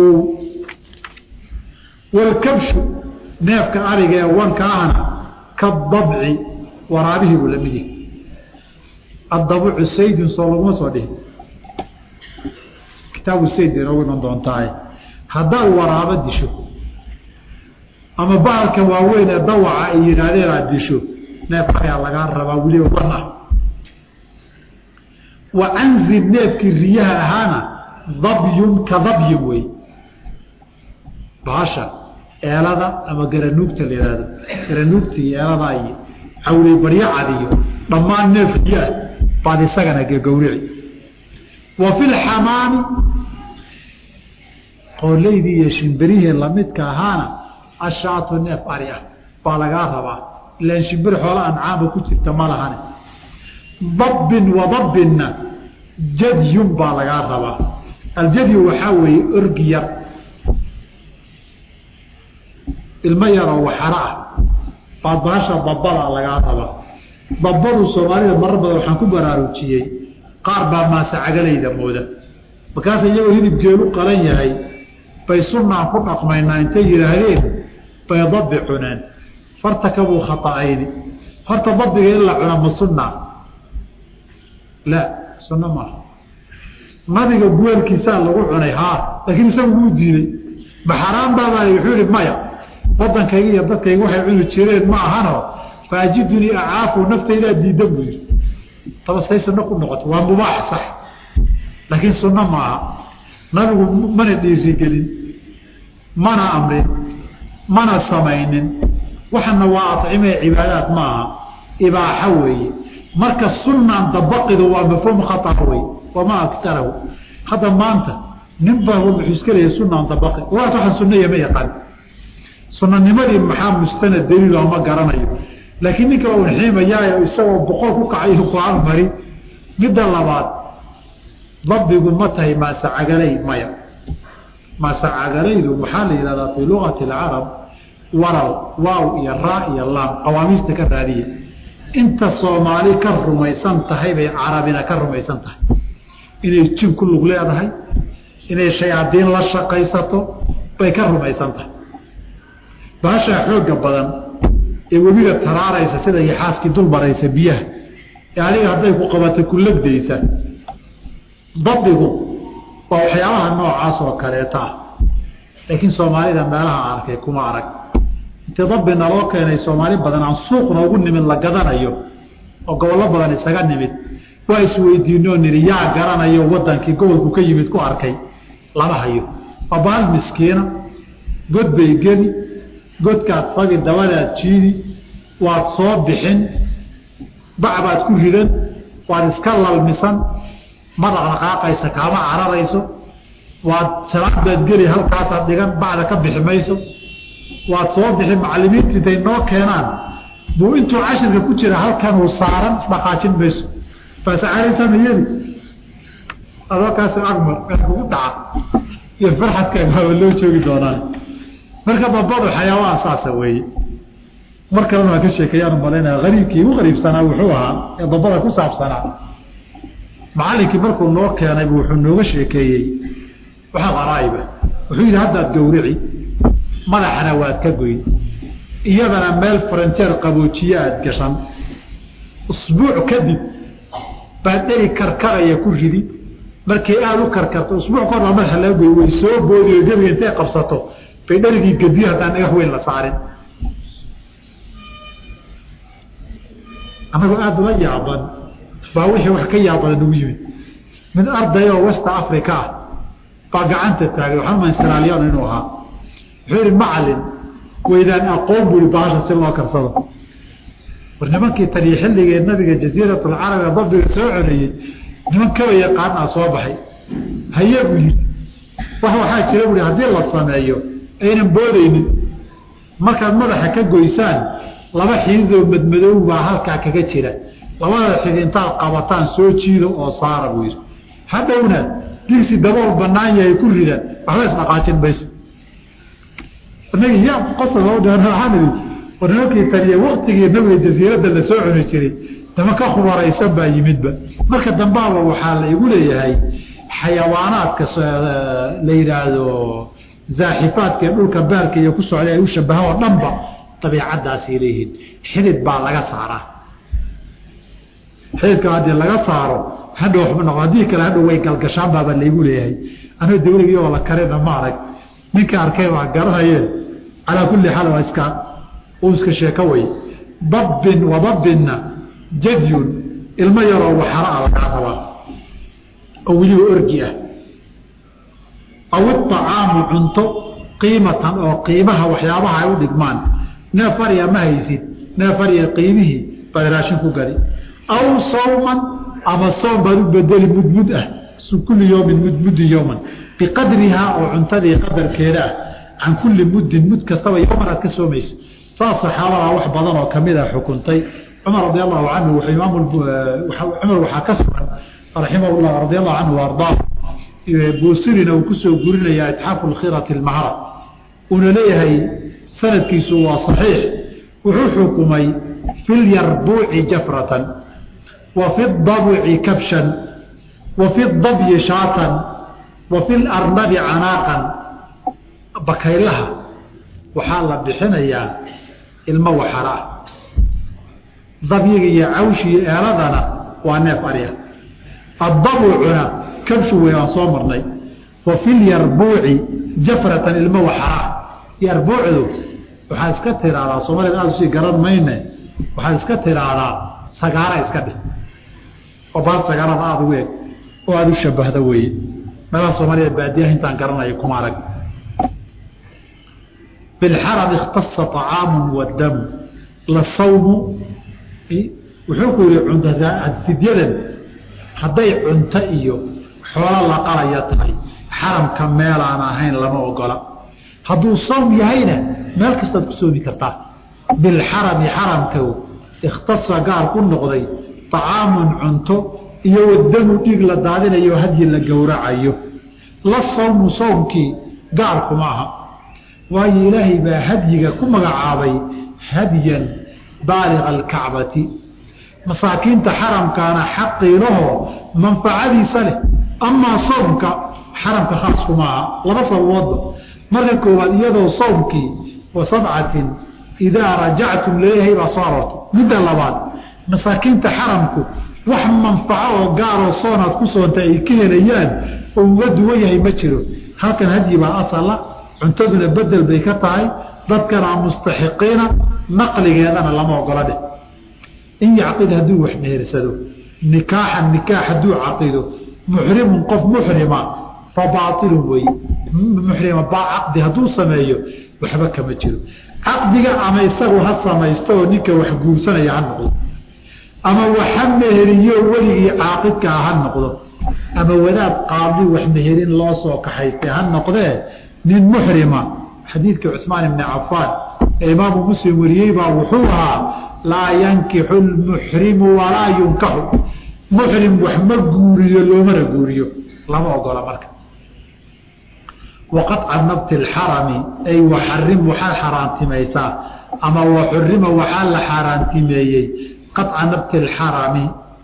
walkabshu neefka ariga ee wanka ahna kadabci waraabihii buu la mid yahay addabucu saydun soo laguma soo dhihin kitaabu sayd inoogu iman doontaay haddaad waraabo disho ama bahalka waaweyn ee dawaca ay yidhaahdeen aad disho neefka ayaa lagaa rabaa weliba wan ah wa canzib neefkii riyaha ahaana dabyun ka dabyin wey bahasha eelada ama garanuugta la yihahdo garanuugta iyo eelada iyo cawley baryacad iyo dhammaan neef riyaa baad isagana gagowrici wa fi lxamaami qooleydii iyo shimbirihii lamidka ahaana ashaatu neef ari ah baa lagaa rabaa ilaan shimbir xoola ancaamba ku jirta ma lahane dabbin wa dabbinna jadyun baa lagaa rabaa aljadyu waxaa weeye orgi yar ilmo yaroo waxaro ah baa baasha dabbada lagaa rabaa dabbadu soomaalida marar badan waxaan ku baraarujiyey qaar baa maasacagalayda mooda markaas iyagoo hilib geelu qalan yahay bay sunnaan ku dhaqmaynaa intay yidhaahdeen bay dabbi cuneen fartakabuu khata'ayni horta dabbiga in la cuna ma sunna la sunna maaha nabiga buweelkiisaa lagu cunay haa laakiin isagu wuu diiday ma xaraam baabaa wuxuu yihi maya waddankayga iyo dadkayga waxay cuni jireen ma ahano faajidunii acaafu naftaydaa diidan buu yidhi taba say sunno ku noqoto waa mubaax sax laakiin sunno maaha nabigu mana dhiirigelin mana amrin mana samaynin waxana waa acimee cibaadaad maaha ibaaxa weeye marka sunnaan dabaqidu waa mafhuum khata wey wamaa aktarahu hadda maanta nin baa wuxuu iska leeyahay sunnaan dabaqi waa waxa sunnaya ma yaqaan sunnanimadii maxaa mustanad daliil ama garanayo laakiin ninka uu xiimayaa isagoo boqol ku kacay quraan mari midda labaad dabbigu ma tahay ma sacagalay maya ma sacagalaydu waxaa la yiraahdaa fi lughati al-arab waral waaw iyo raa iyo laam qawaamiista ka raadiye inta Soomaali ka rumaysan tahay bay Carabina ka rumaysan tahay inay jin ku lug leedahay inay shayaadiin la shaqaysato bay ka rumaysan tahay baasha xoog badan ee webiga taraaraysa sida yaxaaski dul maraysa biyaha yaani haday ku qabatay kulladeysa dabbigu waa waxyaabaha noocaas oo kaleeta laakiin Soomaalida meelaha arkay kuma arag inta dabbina loo keenay Soomaali badan aan suuqna ugu nimin la gadanayo oo gobollo badan isaga nimid waa isweydiinoo niriyaa garanayo wadankii gobolku ka yimid ku arkay lama hayo abaan miskiina god bay geli godkaad fagi dawadaad jiidi waad soo bixin bacbaad ku ridan waad iska lalmisan ma dhaqaaqaysa kaama cararayso waad salaadaad geli halkaasaad dhigan bacda ka bixi mayso waad soo bixin macallimiinta intay noo keenaan buu intuu cashirka ku jira halkan uu saaran dhaqaajin mayso fasaaraysa miyadi adakaas agmar ku dhaca iyo farxadka baa loo joogi doonaa marka babadu xayawaan saasa weeye marka la ka sheekayaan maleena qariibkii ugu qariibsanaa wuxuu ahaa ee babada ku saabsanaa macallinkii markuu noo keenay wuxuu nooga sheekeeyay waxa qaraayba wuxuu yiri hadda gowrici madaxana waad ka goyn iyadana meel frontier qaboojiya aad gashan usbuuc kadib baadari karkaraya ku ridi markii aad u karkarto usbuuc ka hor madaxa la gooy way soo boodiyo gabiga intay qabsato bay dharigii gadiya hadaan wax weyn la saarin anagu aad la yaaban baa wixii wax ka yaaban ugu yimid mid arday oo West Africa baa gacanta taagay waxa ma Australia inuu ahaa xiri macallin weydaan aqoon buu baasha si loo karsado barnaamijkii tariix xilliga nabiga jasiiratul arab dabbiga soo celiyay niman kale yaqaan soo baxay hayagu waxa waxa jira buu hadii la sameeyo aynan boodaynin marka madaxa ka goysaan laba xiido madmadow baa halka kaga jira labada xig inta qabataan soo jiido oo saara buu hadawna dirsi dabool banaan yahay ku rida waxa isdaqaajin bayso anaga yaa qosol oo dhan hanadi warnookii tariye waqtigii nabiga jasiirada la soo cuni jiray tama ka khubaraysan baa yimidba marka dambaaba waxa la igu leeyahay xayawaanaadka la yiraahdo zaaxifaadka dhulka baarka iyo ku socday u shabaho dhanba tabiicadaas ileeyeen xidid baa laga saaraa xididka hadii laga saaro hadhow waxba noqodii kala hadhow way galgashaan baa la igu leeyahay anoo dawladii oo la kareena ma arag ninka arkay waa garanayeen ala kulli hal waa iska oo iska sheekaway dabbin wa dabbinna jadyun ilma yaro waxara ala qaba oo wili orgiya aw الطعام cunto qiimatan oo qiimaha waxyaabaha ay u dhigmaan nafariya ma haysid nafariya qiimihi badraashin ku gali aw sawman ama sawm badu bedeli mudmud ah kulli yawm mudmud yawman biqadriha oo cuntadii qadarkeeda aan kulli mudin mud kastaba yawman ka soomayso saas saxaabada wax badan oo kamid ah xukuntay Umar radiyallahu anhu wa imaam Umar waxa ka sugan rahimahullah radiyallahu anhu warda بوسرنا وكسو قرنا يا إتحاف الخيرة المهرة ونليهي سند كيسو صحيح وحوحكمي في اليربوع جفرة وفي الضبع كبشا وفي الضبي شاطا وفي الأرنب عناقا بكيلها وحال بحنيا الموحرة ضبيغي عوشي إرادنا وأنف أريا الضبعنا كبشو ويصامرني وفي اليربوع جفرة الموحرة يربوع ذو وحال اسكتر على صومالي الآسوسي قرار مينة وحال اسكتر على سقارة اسكتر وبعض سقارة آذوين وهذا الشبه ذوي ماذا صومالي البادية انتان قرارنا يكون عرق بالحرم اختص طعام والدم للصوم وحكوا عند الفدية حدي عند إيو حول الله قال يطهي حرم كمال أنا هين لما أقول هذو الصوم يهينا مالك استدكسوني كرتا بالحرم حرم كو اختص قال كل نقضي طعام عنده إيو الدم تيقل الدادين إيو هدي للجورع إيو للصوم صومكي قالكم معها وأي إلهي بهديك كما عابي هديا بالغ الكعبة مساكين تحرم كان حقي له منفعتي سله أما صومك حرمك خاص معها لبص الوضع مركوا يدو صومك وسبعة إذا رجعتم ليه بصارت مدى اللبان مساكين تحرمك وحم منفعه وقاروا صونات كسوة تأيكيه ليان وودوا ويهي مجروا هكذا هدي بقى أصلا cuntaduna bedel bay ka tahay dadkana mustaxiqiina naqligeedana lama ogolade in yaqid haduu wax meersado nikaaha nikaaha haduu aqido muhrim qof muhrima fa baatil way muhrima ba aqdi haduu sameeyo waxba kama jiro aqdiga ama isagu ha sameeysto ninka wax guursanaya ha noqdo ama waxa meeriyo waligi aqidka ha noqdo ama wadaad qaadi wax meerin loo soo kaxaystay ha noqdee من محرمة حديث عثمان بن عفان إمام مسلم وريبا وحوها لا ينكح المحرم ولا ينكح محرم وحمد قوريو لومر قوريو لما أقول مركب وقطع النبت الحرم أي وحرم وحال حرام تميسا أما وحرم وحال حرام تميي قطع النبت الحرم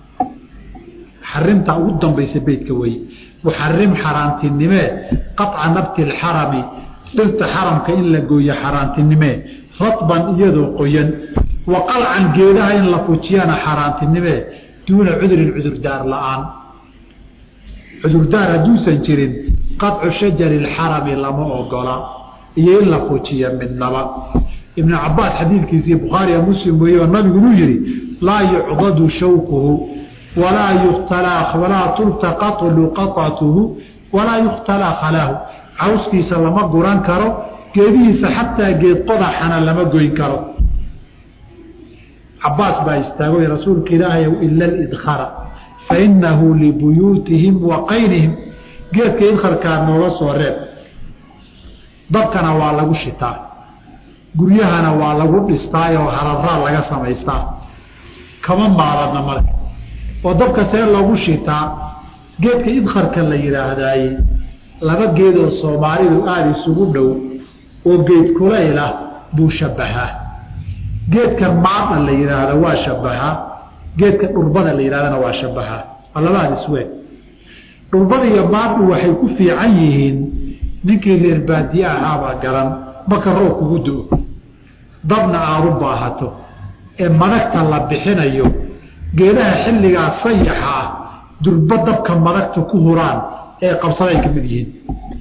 حرمت أودا بيسبيت كوي وحرم حرامتي النماء قطع نبت الحرم قلت حرم كإن لقوية حرامتي النماء رطبا يدو قيا وقلعا جيدها إن لفوتيانا حرامتي النماء دون عذر العذر دار الآن عذر دار دوسا جرين قطع شجر الحرم لما أقلا إيه لفوتيا من نبا ابن عباس حديث كيسي بخاري مسلم ويوان النبي يقول لا يعضد شوكه ولا يختلى ولا تلتقط لقطته ولا يختلى خلاه عوسكي سلما قران كارو جيبيس حتى جيد قضحنا لما قوين كارو عباس بايستاغوي رسول كراهي إلا الإدخار فإنه لبيوتهم وقينهم جيد كإدخار كان نورس ورد ضبكنا وعلقوا الشتاء قريهنا وعلقوا الإستايا وحرارها لغا سميستا كمان معرضنا ملك ودبك سير لوgu shitaa geedka idkharka la yiraahday laba geed oo Soomaalidu aad isugu dhow oo geed kulayla buu shabaha geedka maad la yiraahdo waa shabaha geedka dhurbada la yiraahdana waa shabaha labada iswee dhurbada iyo maad waxay ku fiican yihiin ninkii reer baadiya ah garan marka roob kugu doo dabna aad u baahato ee maragta la bixinayo geedaha xilliga sayaxa durba dabka maragta ku huraan ee qabsaday ka mid yihiin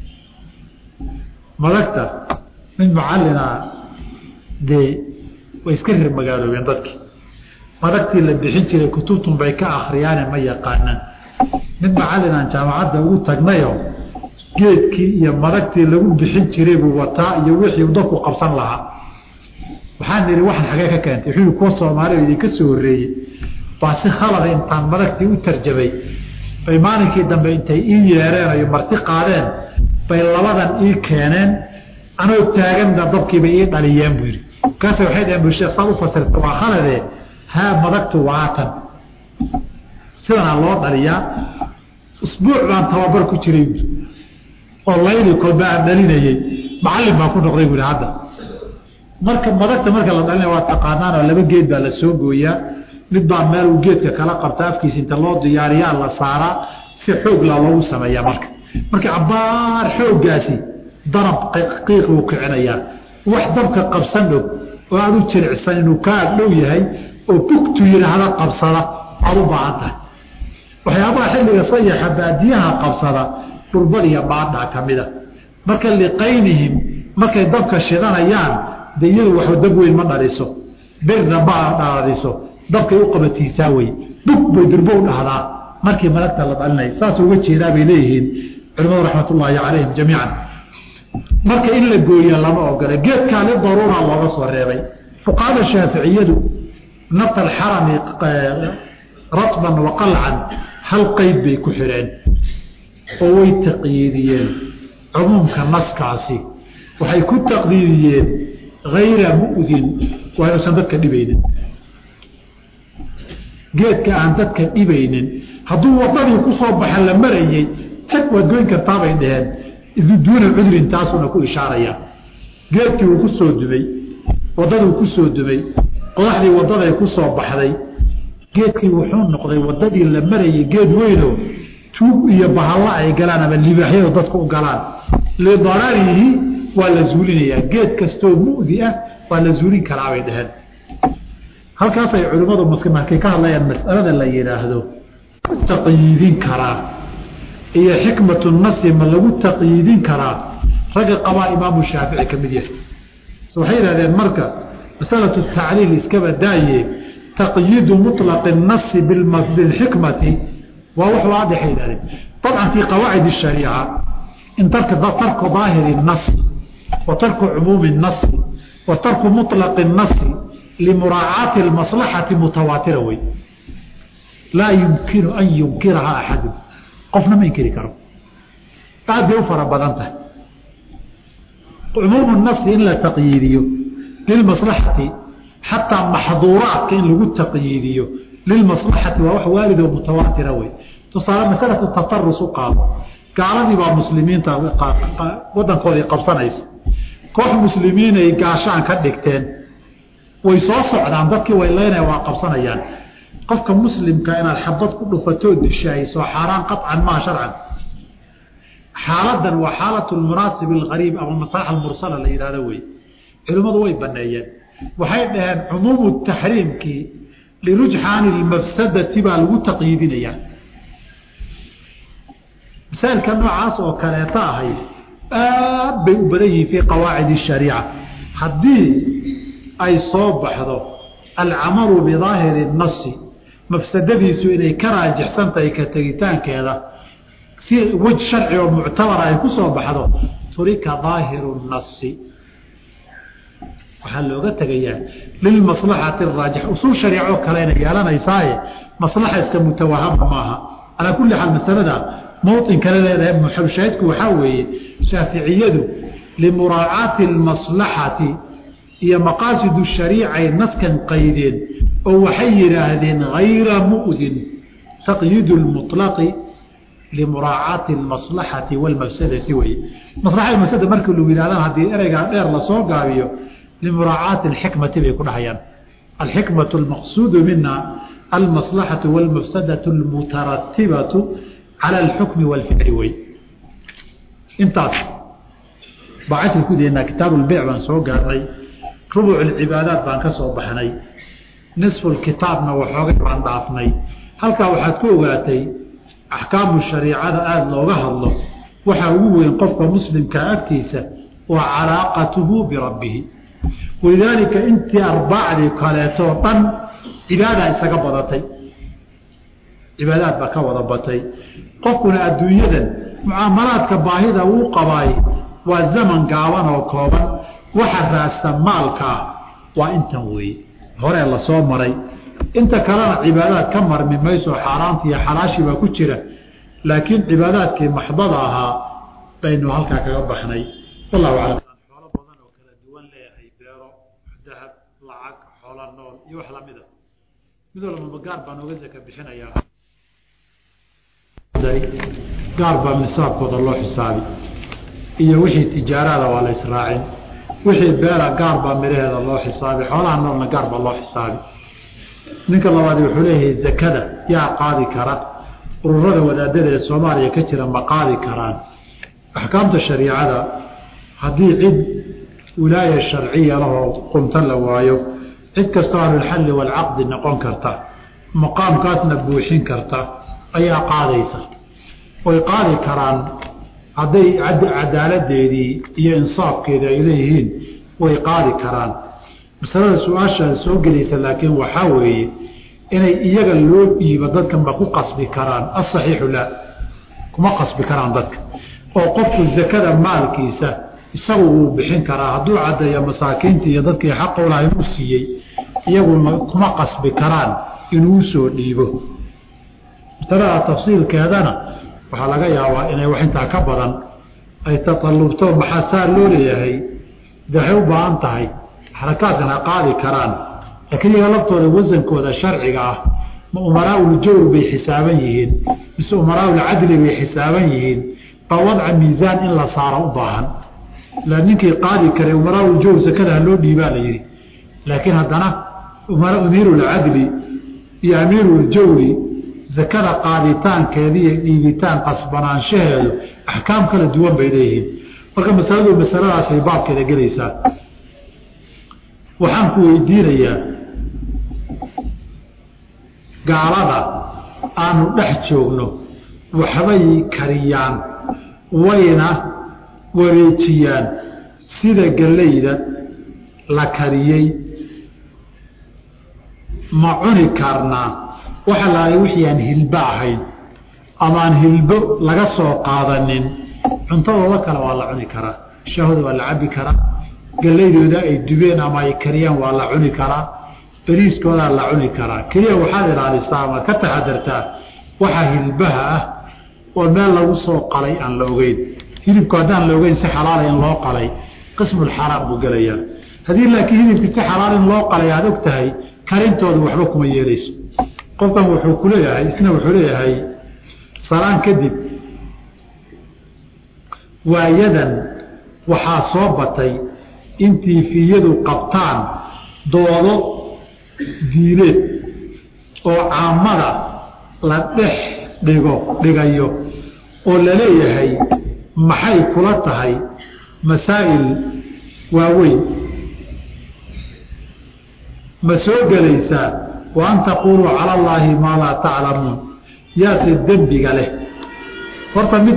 maragta min macallina de way iska hir magaalooyin dadki maragtii la bixin jiray kutubtun bay ka akhriyaan ma yaqaanaan min macallina jaamacadda ugu tagnayo geedkii iyo maragtii lagu bixin jiray buu wataa iyo wixii uu dadku qabsan lahaa waxaan niri waxan xagee ka keentay wixii ku Soomaaliyeed ka soo horeeyay baasi khalad intaan maragtii u tarjabay bay maalinkii dambe intay ii yeereen ay marti qaadeen bay labadan ii keeneen anoo taagan dabkii bay ii dhaliyeen buu yiri kaas waxay dhaheen bulshada soo fasirta waa khalade ha maragtu waatan sidana loo dhaliyaa usbuuc baan tababar ku jiray oo layli kolba dhalinayay macallin baa ku noqday buu hadda marka maragta marka la dhalinayo waa taqaanaan oo laba geed baa la soo gooyaa mid baa meel uu geedka kala qabta afkiisa inta loo diyaariyaa la saara si xoog la loogu sameeyaa marka marka cabaar xoogaasi darab qiiq uu kicinaya wax dabka qabsan og oo aad u jiricsan inuu ka dhow yahay oo bugtu yiraahdo qabsada aad u baahantahay waxyaabaha xilliga sayaxa baadiyaha qabsada dhurbadiya baadha kamida marka liqaynihim markay dabka shidanayaan deeyadu wax dab weyn ma dhaliso birna baa dhaliso dabka u qabatiisaa way dub bay dirbow dhahdaa markii malagta la dhalinay saas uga jeedaa bay leeyihiin culimadu raxmatullaahi calayhim jamiican marka in la gooyo lama ogola geedka la daruura looga soo reebay fuqaada shaafiiciyadu nafta alxarami ratban wa qal'an hal qayb bay ku xireen oo way taqyiidiyeen umumka naskaasi waxay ku taqdiiriyeen غير مؤذن وأنا سندك دبينين جيت كأن تدك دبينين هذو وطني كصوب بحل مريء تكوى جوين كتابين دهان إذا دون عذر تاسون كل إشارة جيت كي وكسر دبي وطني وكسر دبي قلحني وطني كصوب بحري جيت كي وحون نقضي وطني لمريء جيت وينه توب يبهلا يقلنا من اللي بحيه وضدك وقلان لضرره ولا زولين جيت كستو مؤذية ولا زولين كراوي دهن هل كافة علماء المسلمين كي كان الله المسألة اللي يراهدو تقييدين كرا هي حكمة النص من لو تقييدين كرا رجل قضاء إمام الشافعي كمديه صحيح هذا المركة مسألة التعليل إسكابة داية تقييد مطلق النص بالحكمة وهو واضح ذلك طبعا في قواعد الشريعة إن ترك ترك ظاهر النص وترك عموم النص وترك مطلق النص لمراعاة المصلحة متواترة لا يمكن أن ينكرها أحد قفنا ما ينكر كرم بعد يوفر بضانته عموم النص إلا تقييديه للمصلحة حتى محظورات كإن لقد تقييديه للمصلحة وروح والد ومتواترة تصار مسألة التطرس قال قالني بقى مسلمين ودن قولي قبصانيس كوح مسلمين يقاشان كدكتين ويصوصوا عن ذلك ويلينا وقبصانيان قفك مسلم كأن الحبض كله فتود الشاي سو حرام قطعا ما شرعا حالة وحالة المناسب الغريب أو المصالح المرسلة لإرادوي علماء ضوي بنايان وحيدها عموم التحريم كي لرجحان المفسدة تبع التقييدين يعني مثال كان عاص وكاليتاه آب بأبريه في قواعد الشريعة حدي أي صوب بحضه العمر بظاهر النص مفسده سوء كراجح سنتي كتغيتان كذا وجه شرعي ومعتبر أي كصوب بحضه تريك ظاهر النص وحلوغة تغيان للمصلحة الراجح أصول شريعه كلينا يالانا يساي مصلحة اسكمتوهم معها على كل حال مسألة موطن كان لها محبشاتك وحاوي شافعيده لمراعاة المصلحة هي مقاصد الشريعة نسكا قيدين أو حير هذين غير مؤذن تقييد المطلق لمراعاة المصلحة والمفسدة وهي مصلحة المفسدة مركز الولادان هذه أرجع غير لصوقها لمراعاة الحكمة بيكون حيان الحكمة المقصود منها المصلحة والمفسدة المترتبة على الحكم والفعل وي انتاس بعث الكود ان كتاب البيع بان سو غاري ربع العبادات بان كسو بخني نصف الكتابنا وحوغ بان ضافني halka waxaad ku ogaatay ahkaamu shariicada aad looga hadlo waxa ugu weyn qofka muslimka agtiisa waa calaaqatuhu bi rabbih ولذلك انت اربعه كaleeto dhan cibaada isaga badatay cibaadaad ba ka wada batay qofkuna adduunyadan muamalaadka baahida uu qabaay waa zaman gaaban oo kooban waxa raasa maalka waa intan weey hore la soo maray inta kalena cibaadaad ka marmi mayso xaraamti iyo xalaashi ba ku jira laakiin cibaadaadkii maxdada ahaa baynu halka kaga baxnay wallahu a'lam xoolo badan oo kala duwan leeyahay beero dahab lacag xoolo nool iyo wax la mid ah mid walba gaar baan uga zaka bixinayaa gaar baa misaabkooda loo xisaabi iyo wixii tijaarada waa la israacin wixii beera gaar baa miraheeda loo xisaabi xoolaha noolna gaar baa loo xisaabi ninka labaad wuxuu leeyahay zakada yaa qaadi kara ururada wadaadada ee Soomaaliya ka jira ma qaadi karaan ahkaamta shariicada hadii cid wilaaya sharciya laho quntan la waayo cid kasta oo xal wal aqd noqon karta maqaamkaasna buuxin karta ayaa qaadaysa way qaadi karaan haday cadaaladeedii iyo insaafkeeda ay leeyihiin way qaadi karaan masalada su'aasha soo gelaysa laakiin waxa weeye inay iyaga loo dhiibo dadka ma ku qasbi karaan as-sahiih la kuma qasbi karaan dadka oo qofku zakada maalkiisa isagu uu bixin karaa haduu cadeeyo masaakiinta iyo dadkii xaq u lahayd u siiyay iyagu kuma qasbi karaan inuu soo dhiibo masalada tafsiilkeedana waxa laga yaabaa inay wax inta ka badan ay tatallubto maxaa loo leeyahay dahay u baahan tahay حركاتنا قاضي كران لكن يغلطوا وزنكوda sharciga ah ma umaraa ul jawr bi xisaabayeen is umaraa ul adl bi xisaabayeen tawadca miisaan in la saaro u baahan laakiin qaadi kare umaraa ul jawr zakada loo dhiibaa la yiri laakiin hadana umaraa amiru ul adl iyo amiru ul jawri zakada qaaditaankeedii dhiibitaan qasbanaanshaheedu ahkaam kala duwan bay leeyihiin marka masaladu masaladaas ay baabkeeda galaysaa waxaan ku weydiinayaa gaalada aanu dhex joogno waxbay kariyaan wayna wareejiyaan sida galeyda la kariyay ma cuni karnaa waxa la wixii aan hilba ahayn ama aan hilbo laga soo qaadanin cuntadooda kale waa la cuni karaa shahada waa la cabi karaa galeydooda ay dubeen ama ay kariyaan waa la cuni karaa bariiskooda la cuni karaa kaliya waxa ilaalisaa ma ka taxadartaa waxa hilbaha ah oo meel lagu soo qalay aan la ogeyn hilibka hadaan la ogeyn si xalaal in loo qalay qismu al-haram buu galaya hadii laakiin hilibka si xalaal in loo qalay aad ogtahay karintoodu waxba kuma yeelayso qofkan wuxuu ku leeyahay isna wuxuu leeyahay salaan kadib waayadan waxa soo batay intii fiiyadu qabtaan doodo diineed oo caamada la dhex dhigo dhigayo oo la leeyahay maxay kula tahay masaa'il waaweyn ma soo galaysaa wa an taqulu ala allahi ma la ta'lamun yaa sidambiga leh horta mid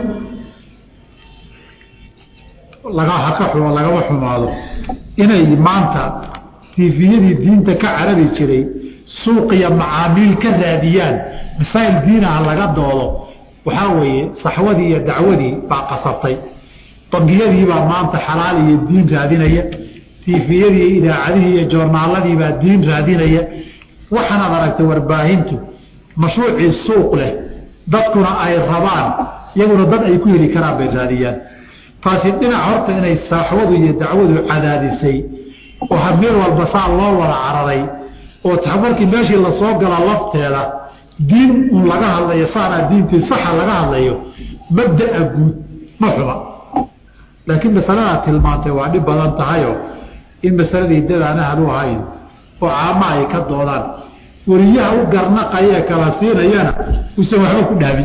laga hakaxo laga xumaado inay maanta tifiyadii diinta ka carabi jiray suuqiya macaamiil ka raadiyaan misaal diinaha laga doodo waxa weeye saxwadii iyo dacwadii baa qasabtay bangiyadii baa maanta xalaal iyo diin raadinaya tifiyadii idaacadii iyo joornaaladii baa diin raadinaya waxana aragtay warbaahintu mashruuci suuq leh dadkuna ay rabaan iyaguna dad ay ku heli karaan bay raadiyaan taasi dhinac horta inay saxwadu iyo dacwadu cadaadisay oo habeen walba saa loo wada cararay oo taxabarkii meeshii la soo gala lafteeda diin uu laga hadlayo saara diintii sax laga hadlayo mabda'a guud ma xuba laakiin masalada tilmaantay waa dhib badan tahay in masaladii dadana hadu ahayn oo caama ay ka doodaan wariyaha u garnaqaya kala siinayana uu waxba ku dhaabin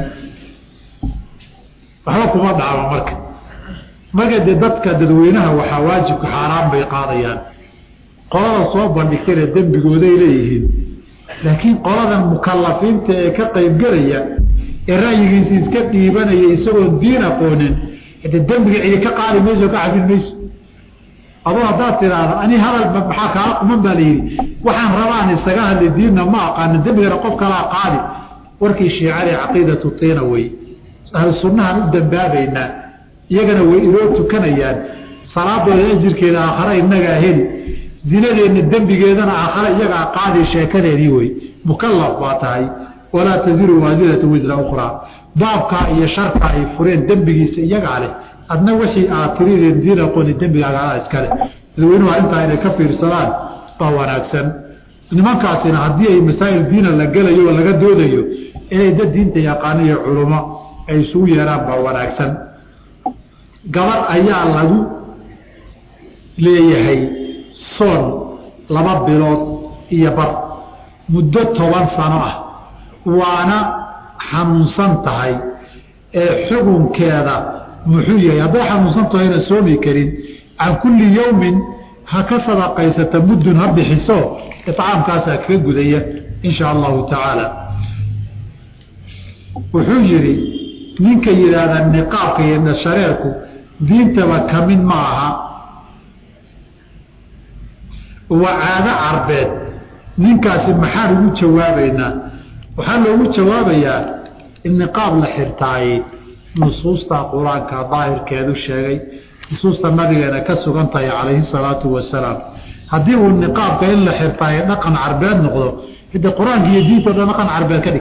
waxba kuma dhaaba marka marka dadka dadweynaha waxa waajib ka xaraam bay qaadayaan qolada soo bandhigtay dambigooda ay leeyihiin laakiin qoladan mukallafiinta ee ka qayb galaya ee ra'yigiisa iska dhiibanaya isagoo diin aqoonin hada dambiga ay ka qaali mayso ka xafin mayso adoo hadaa tiraada ani hadal maxaa ka aqman bali waxaan rabaan isaga hadii diinna ma aqaan dambiga qof kala qaali warkii shiicada aqeedatu teena way ahlu sunnaha u dambaabayna iyagana way iroo tukanayaan salaadooda ajirkeeda aakhira inaga heli zinadeena dambigeedana aakhira iyaga qaadi sheekadeedii way mukallaf waa tahay wala taziru waziratu wizra ukhra baabka iyo sharka ay fureen dambigiisa iyaga leh adna wixii aad tiriideen diina qooni dambiga iskale dadweynuhu inta ay ka fiirsadaan baa wanaagsan nimankaasina haddii ay masaa'il diina la galayo laga doodayo inay dad diinta yaqaaniyo culimo ay suu yeeraan baa wanaagsan gabar ayaa lagu leeyahay soon laba bilood iyo bar muddo toban sano ah waana xanuunsan tahay ee xukunkeeda muxuu yahay hadday xanuunsan tahayna soomi karin can kulli yowmin ha ka sadaqaysata muddun ha bixiso icaamkaasaa kaga gudaya in sha allahu tacaala wuxuu yidhi ninka yidhaahda niqaabka iyo nashareerku diintaba ka mid ma aha waa caado carbeed ninkaasi maxaan ugu jawaabaynaa waxaa loogu jawaabayaa in niqaab la xirtaayey nusuusta qur-aanka daahirkeedu sheegay nusuusta nabigeena ka sugan tahay calayhi salaatu wasalaam haddii uu niqaabka in la xirtaaye dhaqan carbeed noqdo hidda qur-aanka iyo diinta o dhan dhaqan carbeed ka dhig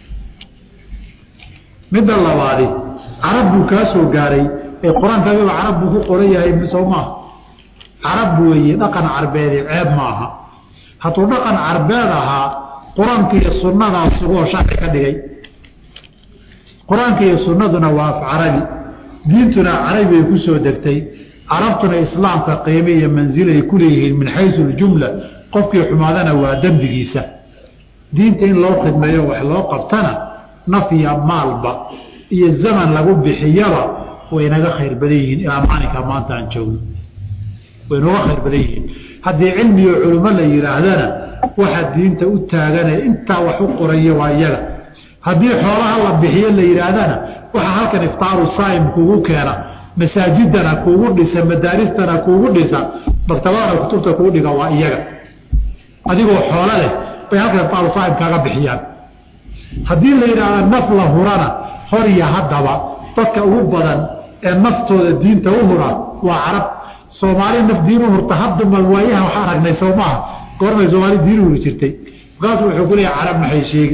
midda labaadi carab buu kaa soo gaaray ee qur-aankaagaba carab buu ku qoran yahay soo maaha carab weeye dhaqan carbeedi ceeb maaha hadduu dhaqan carbeed ahaa qur-aanka iyo sunnadaa sugoo sharci ka dhigay qur-aanka iyo sunnaduna waa af carabi diintuna carabi bay ku soo degtay carabtuna islaamka qiime iyo mansilay ku leeyihiin min xaysu ljumla qofkii xumaadana waa dembigiisa diinta in loo khidmeeyo wax loo qabtana naf iyo maalba iyo zaman lagu bixiyaba way naga khayr badan yihiin ilaa maalinka maanta aan joogno way naga khayr badan yihiin haddii cilmi iyo culimo la yidhaahdana waxa diinta u taagane intaa wax u qoraya waa iyaga haddii xoolaha la bixiyo la yidhaahdana waxa halkan iftaaru saa'im kugu keena masaajidana kuugu dhisa madaaristana kuugu dhisa maktabadana kutubta kugu dhiga waa iyaga adigoo xoolo leh bay halkan iftaaru saa'im kaaga bixiyaan haddii la yidhaahda naf la hurana hor iyo haddaba dadka ugu badan ee naftooda diinta u hura waa carab soomaali naf diin u hurta hadduma waayaha waxaa aragnay soo maaha goormay soomaali diin u huri jirtay markaasu wuxuu ku leeyahay carab maxay sheegi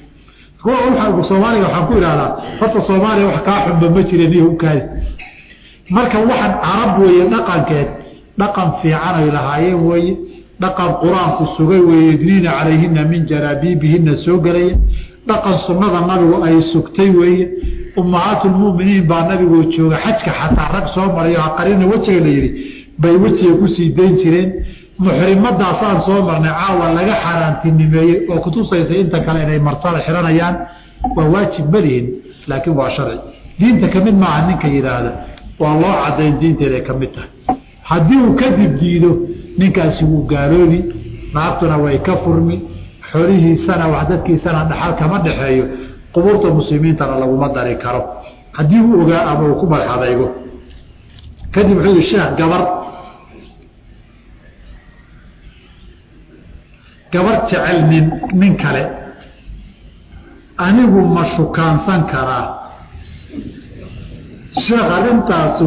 soomaaliga waxaan ku idhahdaa horta soomaaliya wax kaa xunba ma jireen iyo ukaadi marka waxaan carab weeye dhaqankeed dhaqan fiican ay lahaayeen weeye dhaqan qur-aanku sugay weeye yudniina calayhina min jaraabiibihina soo gelaya dhaqan sunnada nabigu ay sugtay weeye ummahaatulmuminiin baa nabigoo jooga xajka xataa rag soo marayo haqarina wejiga la yidhi bay wejiga kusii dayn jireen muxrimadaasaan soo marnay caawa laga xaaraantinimeeyey oo kutusaysa inta kale inay marsada xiranayaan waa waajib malihin laakiin waa sharci diinta ka mid maaha ninka yidhaahda waa loo cadayn diinteeday ka mid tahay haddii uu kadib diido ninkaasi wuu gaaloobi naagtuna way ka furmi xolihiisana wax dadkiisana dhaxal kama dhexeeyo qubuurta muslimiintana laguma dari karo haddii uu ogaa ama uu ku marxadaygo kadib wuxuu yihi sheekh gabar gabar jecel nin nin kale anigu ma shukaansan karaa sheekh arrintaasu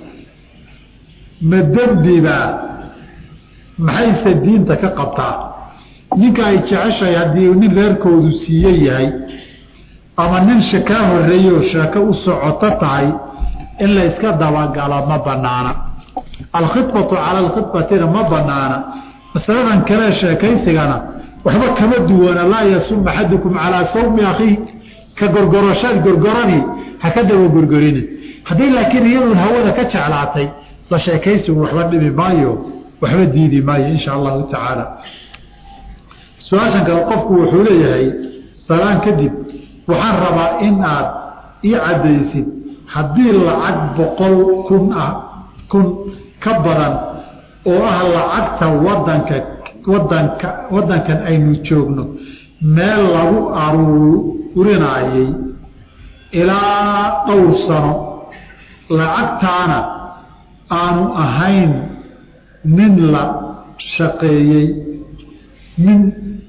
ma dembibaa maxayse diinta ka qabtaa ninka ay jeceshahay haddii nin reerkoodu siiye yahay ama nin shakaa horeeye oo sheeko u socoto tahay in la yska dabagalo ma banaana alkhidbatu cala alkhidbatina ma banaana masaladan kale sheekaysigana waxba kama duwana laa yasum axadukum calaa sawmi akhiih ka gorgorashaad gorgorani ha ka daba gorgorini haddii laakiin iyaduun hawada ka jeclaatay la sheekaysigu waxba dhibi maayo waxba diidi maayo insha allahu tacaala su-aashan kale qofku wuxuu leeyahay salaan kadib waxaan rabaa in aad ii caddaysid haddii lacag boqol kun ah kun ka badan oo ah lacagta wadanka wadanka wadankan aynu joogno meel lagu aruurinaayey ilaa dhowr sano lacagtaana aanu ahayn nin la shaqeeyey nin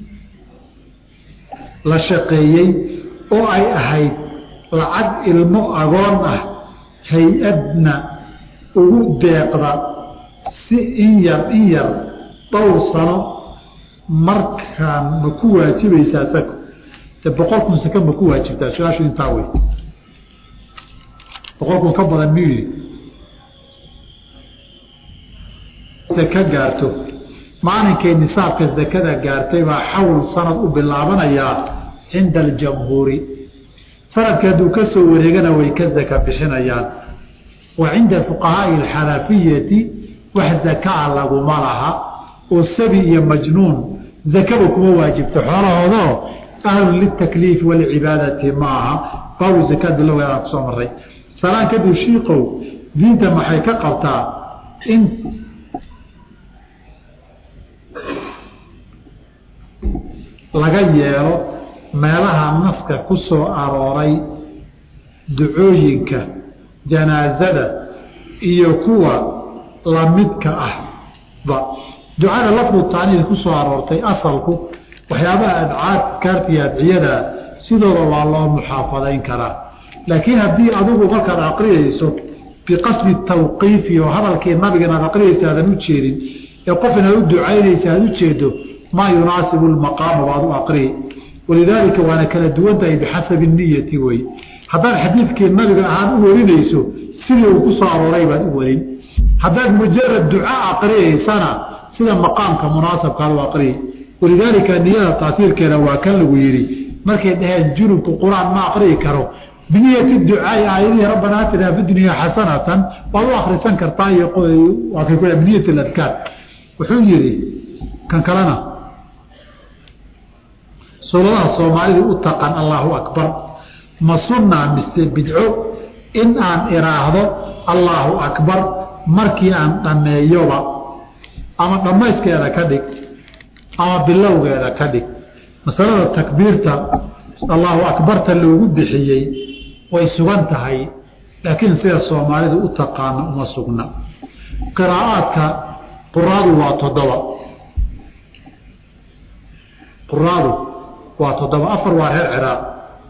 la shaqeeyey oo ay ahayd lacag ilmo agoon ah hay-adna ugu deeqda si in yar in yar dhowr sano markaan ma ku waajibaysaa sako de boqol kun saka ma ku waajibtaa su-aashu intaa wey boqol kun ka badan miyii ka gaarto maalinkay nisaabka zakada gaartay baa xawl sanad u bilaabanayaa cinda aljamhuuri sanadka hadduu ka soo wareegana way ka zaka bixinayaan wa cinda fuqahaai alxanafiyati wax zakaa laguma laha oo sabi iyo majnuun zakaba kuma waajibto xoolahoodao ahlu litakliif walcibaadati maaha baabu zakaad bilowgeeda kusoo maray salaan kadib shiikow diinta maxay ka qabtaa in laga yeelo meelaha naska ku soo arooray ducooyinka janaazada iyo kuwa lamidka ahba ducada lafdu taaniid ku soo aroortay asalku waxyaabaha adcaad kaartiya adciyada sidooda waa loo muxaafadayn karaa laakiin haddii adigu markaad aqriyayso biqasdi tawqiifi oo hadalkii nabiga inaad aqriyaysa aadan u jeedin ee qof inaad u ducaynaysa aad u jeedo maa yunaasibu lmaqaama baad u aqriyi walidaalika waana kala duwantahay bixasabi niyati wey haddaad xadiidkii nabiga ahaan u warinayso sidii uu ku soo arooray baad u warin haddaad mujarad duca aqriyaysana sida maqaamka munaasabkaad u aqriyi walidaalika niyada taasiirkeeda waa kan lagu yidhi markay dhaheen junubku qur-aan ma aqriyi karo biniyati ducaai aayadihii rabbanaa atinaa fi dunya xasanatan waad u akrisan kartaa iyo biniyat adkaar wuxuu yidhi kan kalena suuradaha soomaalida u taqan allahu akbar ma sunnaa mise bidco in aan iraahdo allahu akbar markii aan dhammeeyoba ama dhammayskeeda ka dhig ama bilowgeeda ka dhig masalada takbiirta allahu akbarta loogu bixiyey way sugan tahay laakiin sida soomaalidu u taqaano uma sugna qiraa'aadka quraadu waa toddoba quraadu waa toddoba afar waa reer ciraaq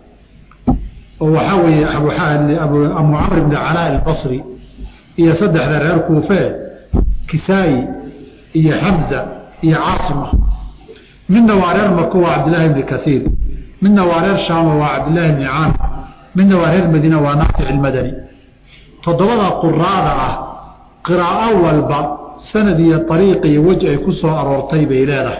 oo waxaa weeye abu camr bn calaa albasri iyo saddexda reer kuufee kisaayi iyo xamza iyo caasima midna waa reer mako waa cabdillaahi bni kaiir midna waa reer shaama waa cabdillaahi bni caamir midna waa reer madiina waa naafic ilmadani toddobada quraada ah qiraa'o walba sanad iyo ariiq iyo wej ay ku soo aroortay bay leedahay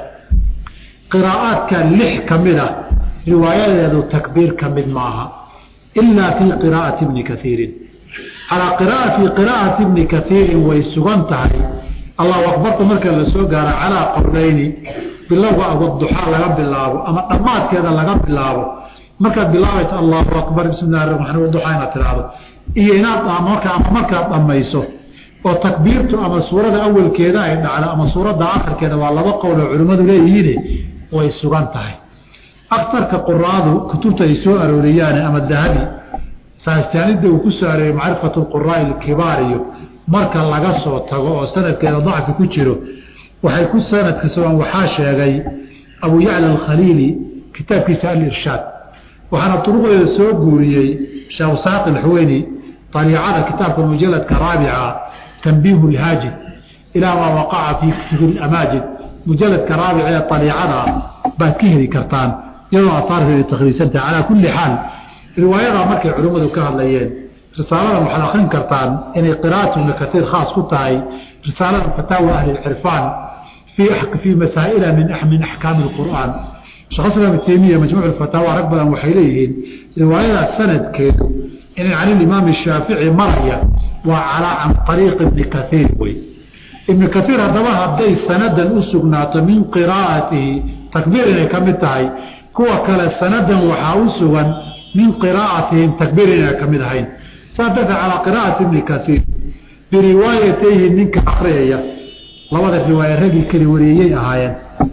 qiraa'aadka lix ka mid ah riwaayadeedu takbiir ka mid maaha ilaa fii qiraa'ati bni kaiirin calaa qira'a fii qiraa'ati bni kaiirin way sugan tahay allahu akbarta marka la soo gaaro calaa qowleyni bilowga abuduxaa laga bilaabo ama dhammaadkeeda laga bilaabo markaad bilaabaysa allahu akbar bismi llahi raxmaan waduxaa inaad tiraahdo iyo inaad marka ama markaad dhammayso oo takbiirtu ama suurada awalkeeda ay dhacdo ama suuradda akhirkeeda waa laba qowl oo culimmadu leeyihiin way sugan tahay aktarka quraadu kutubta ay soo arooriyaan ama dahabi saastaanida uu ku soo arooriyay macrifatu lquraa'i alkibaar iyo marka laga soo tago oo sanadkeeda dacfi ku jiro waxay ku sanadka sugan waxaa sheegay abu yacla alkhaliili kitaabkiisa alirshaad waxaana turuqdeeda soo guuriyey sheekh saaq alxuweyni طليعة كتاب المجلد كرابعة تنبيه الهاجد إلى ما وقع في كتب الأماجد مجلد كرابعة طليعة باكيه كرتان يوم أطاره للتخريسات على كل حال رواية مركة علومة كهر ليين رسالة محلقين كرتان إن قراءة كثير خاص كتاي رسالة فتاوى أهل الحرفان في في مسائل من من أحكام القرآن شخص ابن تيمية مجموع الفتاوى رقبا وحيليهن رواية سند كيدو إن عن الإمام الشافعي مرية وعلى عن طريق ابن كثير وي ابن كثير هذا هدي سندا أسقنات من قراءته تكبير كمتهي كوا كلا سندا وحاوسوا من قراءتهم تكبير كمتهين سادت على قراءة ابن كثير بروايته منك أخرية لوضع رواية رجل كريوريين أهايا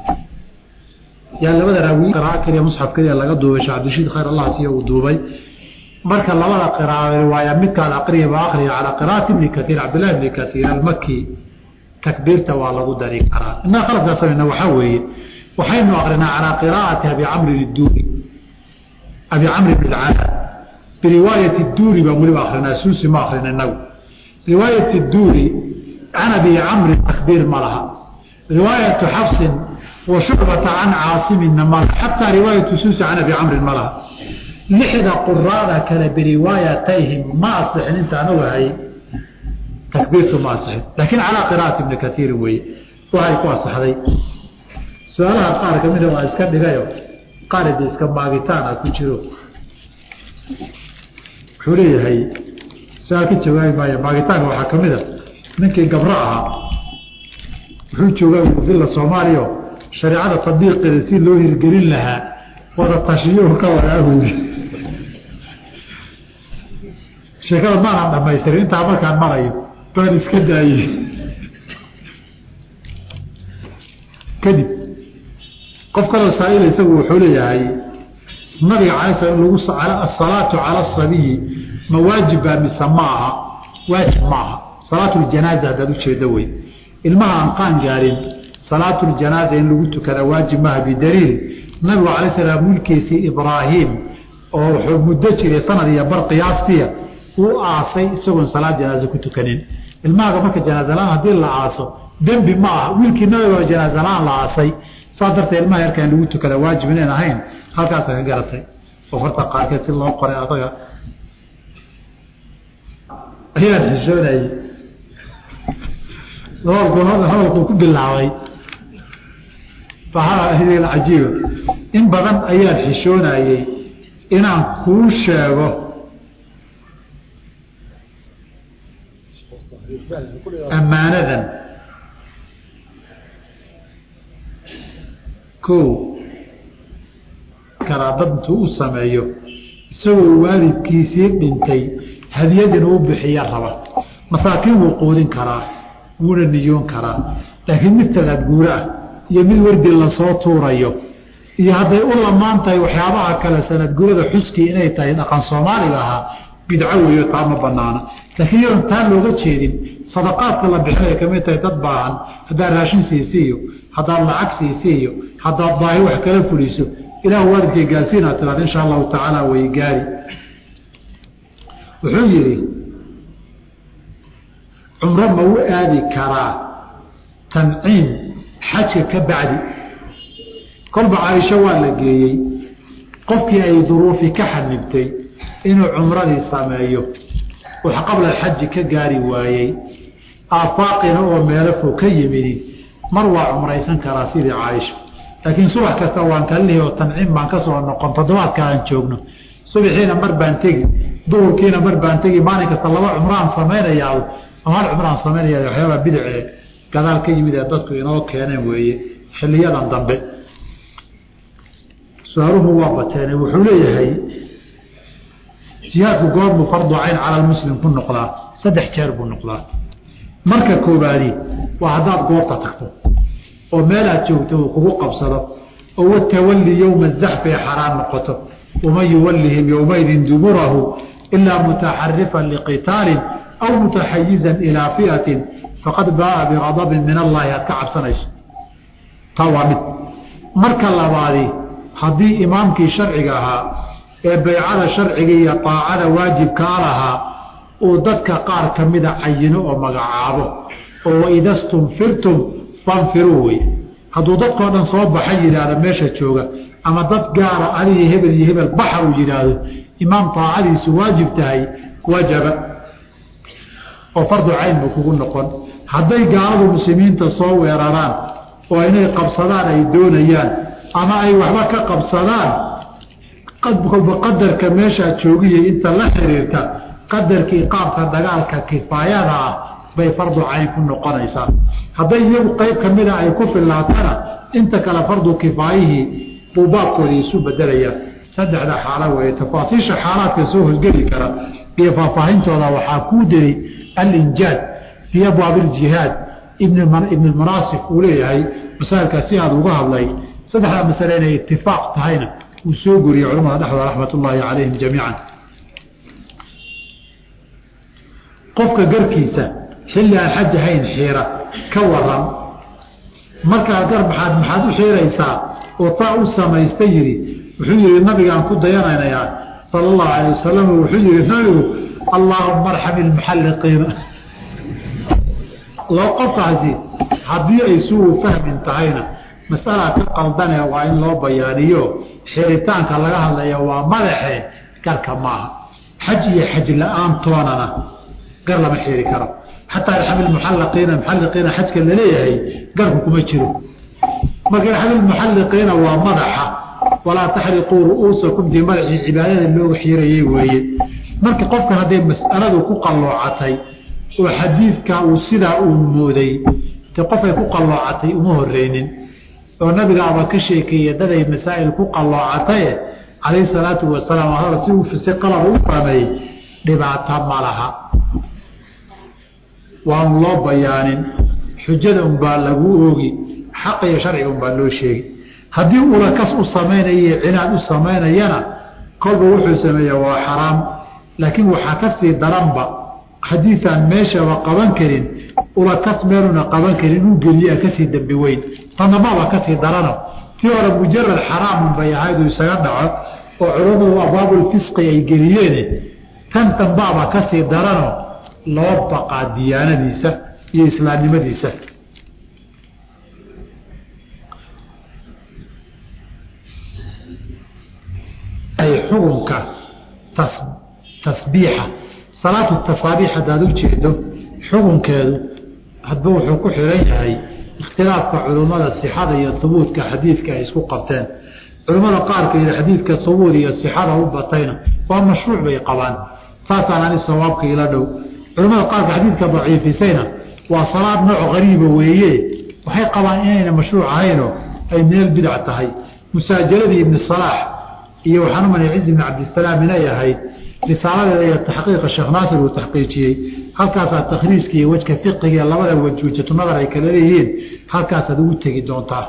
يعني لوضع راوي قراءة كريا مصحف كريا لقد دوبي عبد الشيد خير الله سيه ودوبي marka labada qiraa'o riwaaya midka la aqriyo ba aqriyo ala qiraa'ati ibn kathir abdullah ibn kathir al-makki takbirta waa lagu dari karaa inna khalafna sabina waxa weeye waxaynu aqrinaa ala qiraa'ati abi amr ad-duri abi amr ibn al-ala bi riwaayati ad-duri ba mulba aqrinaa suusi ma aqrinaa naw riwaayati ad-duri ana bi amr takbir malaha riwaayatu hafs wa shu'bah an aasim inma hatta riwaayatu suusi ana bi amr malaha لحد قراءة كان بروايتهم ما أصلح أنت أنا وهي تكبيرته ما أصلح لكن على قراءة ابن كثير وهي وهي كواصح هذي سؤالها قال كمينة وإسكان لغاية قال دي إسكان باقيتانا كنشرو حوليه هي سؤال كنت شوائي بايا باقيتانا وحكمينة منك قبرأها وحول شوائي في الله الصوماليو شريعة تطبيق قرسين لو يرقلين لها wada tashiyuhu ka wadaagudi sheekada maanan dhamaystirin intaa markaan marayo baan iska daayey kadib qof kaloo saa'ila isagu wuxuu leeyahay nabiga calay sala lagu asalaatu cala asabiyi ma waajib baa mise ma aha waajib ma aha salaatu ljanaaza haddaad ujeeda wey ilmaha aan qaan gaarin salaatu ljanaaza in lagu tukada waajib maaha bidaliil nabigu calay salaam wiilkiisii ibraahim oo wuxuu muddo jiray sanad iyo bar qiyaastiya uu aasay isagoon salaad janaaza ku tukanin ilmahaga marka janaaza la-aan haddii la aaso dembi ma aha wiilkii nabiga oo janaaza la-aan la aasay saa darteed ilmaha yarka in lagu tukada waajib inayn ahayn halkaasa ka garatay oo farta qaarkeed si loo qoray adaga ayaan xishoonayey hadalkuu ku bilaabay cajiiba in badan ayaan xishoonayey inaan kuu sheego ammaanadan ko karaadad intuu u sameeyo isagoo waalidkiisii dhintay hadiyad inuu bixiya raba masaakiin wuu quudin karaa wuuna niyoon karaa laakiin mid talaad guura ah iyo mid wardi lasoo tuurayo iyo hadday u lamaan tahay waxyaabaha kale sanad guurada xuskii inay tahay dhaqan soomaaliga ahaa bidco weeyo taa ma banaana laakiin yaron taa looga jeedin sadaqaadka la bixinay kamid tahay dad baahan haddaad raashin siisiiyo haddaad lacag siisiiyo haddaad baahi wax kala fuliso ilaah waalidkay gaarsiinaa tiraad insha allahu tacaala way gaari wuxuu yidhi cumro ma u aadi karaa tanciim xajka ka bacdi kolba caaisho waa la geeyey qofkii ay duruufi ka xanibtay inuu cumradii sameeyo wax qabla alxaji ka gaari waayey aafaaqina oo meelo fog ka yimidi mar waa cumraysan karaa sidii caaisho laakiin subax kasta waan kallihi oo tanciim baan ka soo noqon toddobaadka aan joogno subaxiina mar baan tegi duhurkiina mar baan tegi maalin kasta laba cumraan samaynayaa ama hal cumraan samaynaya waxyaabaa bidicee gadaal ka yimid ee dadku inoo keeneen weeye xiliyadan dambe su-aaluhu waa bateene wuxuu leeyahay jihaadku goormuu fardu cayn cala lmuslim ku noqdaa saddex jeer buu noqdaa marka koobaadi waa haddaad goobta tagto oo meelaad joogto uu kugu qabsado oo watawalli yowma zaxfi ay xaraan noqoto waman yuwallihim yowmaydin duburahu ilaa mutaxarifan liqitaalin aw mutaxayizan ilaa fiatin faqad baaa bigadabin min allahi aad ka cabsanayso taa waa mid marka labaadi haddii imaamkii sharciga ahaa ee baycada sharciga iyo aacada waajibkaa lahaa uu dadka qaar ka mida cayino oo magacaabo oo waida stunfirtum fanfiruu wey hadduu dadkao dhan soo baxa yidhaahdo meesha jooga ama dad gaara adiga hebel iyo hebel baxa uu yidhaahdo imaam taacadiisu waajib tahay wajaba oo fardu cayn buu kugu noqon hadday gaaladu muslimiinta soo weeraraan oo inay qabsadaan ay doonayaan ama ay waxba ka qabsadaan kolba qadarka meeshaa joogiya inta la xiriirta qadarkii qaabka dagaalka kifaayada ah bay fardu cayn ku noqonaysaa hadday iyagu qayb ka mida ay ku filaatana inta kale fardu kifaayihii buu baabkoodii isu bedelaya saddexda xaalo weeye tafaasiisha xaalaadka soo hosgeli kara iyo faahfaahintooda waxaa kuu diray alinjaad fii abwaab iljihaad ibn manaasif uu leeyahay masaailkaas si aada uga hadlay saddexdaa masale inay itifaaq tahayna uu soo goriyey culamada dhexdooda raxmat ullaahi calayhim jamiican qofka garkiisa xilli aan xaj ahayn xiira ka waran markaa gar maxaad maxaad u xiiraysaa oo taa u samaysta yidhi wuxuu yihi nabigaan ku dayanaynayaa sala allahu alayh wasalam wuxuu yihi nabigu allaahuma arxam ilmuxalliqiina loo qofkaasi haddii ay suu fahmin tahayna masala ka qaldane waa in loo bayaaniyo xiritaanka laga hadlaya waa madaxe garka maaha xaj iyo xaj la-aan toonana gar lama xiri karo xataa arxam ilmuxalliqiina muxalliqiina xajka laleeyahay garku kuma jiro marka arxam ilmuxalliqiina waa madaxa walaa taxriquu ru'uusakum dii madaxii cibaadada looga xirayey weeye marka qofkan hadday mas'aladu ku qalloocatay oo xadiidka uu sidaa uu mooday te qofay ku qalloocatay uma horeynin oo nabiga aba ka sheekeeyay daday masaa'il ku qalloocatay alayhi salaatu wasalaam hada si uu fisay qalab u fahmay dhibaato malaha waan loo bayaanin xujada um baa lagu oogi xaq iyo sharci um baa loo sheegay hadii uu la kas u sameeynayay cinaad u sameynayana kolba wuxuu sameeyaa waa xaraam laakiin waxa ka sii daranba xadiisan meesha wa qaban karin ula kas meeluna qaban karin uu geliya ka sii dambi weyn tanaba ka sii darano tii hore mujarrad xaraam bay ahayd isaga dhaco oo culumadu abaabul fisqi ay geliyeen tan tanba ka sii darano loo baqa diyaanadiisa iyo islaamnimadiisa ay xukunka tasbiixa salaatu tasaabiix hadaadu jeedo xukunkeedu hadba wuxuu ku xiran yahay ikhtilaafka culimada sixada iyo thubuutka xadiidka ay isku qabteen culimada qaarka iyo xadiidka thubuut iyo sixada u batayna waa mashruuc bay qabaan saasaan sawaabka ila dhow culimada qaarka xadiidka daciifisayna waa salaad nooc qariiba weeye waxay qabaan inayna mashruuc ahayn ay meel bidca tahay musaajaladii ibn salaah iyo waxaan u maleeyay ibn abdisalaam inay ahayd risaalada iyo taxqiiqa sheekh naasir uu taxqiijiyay halkaas takhriiski iyo wajka fiqiga labada wajhoojato nadar ay kala leeyihiin halkaas aad ugu tagi doontaa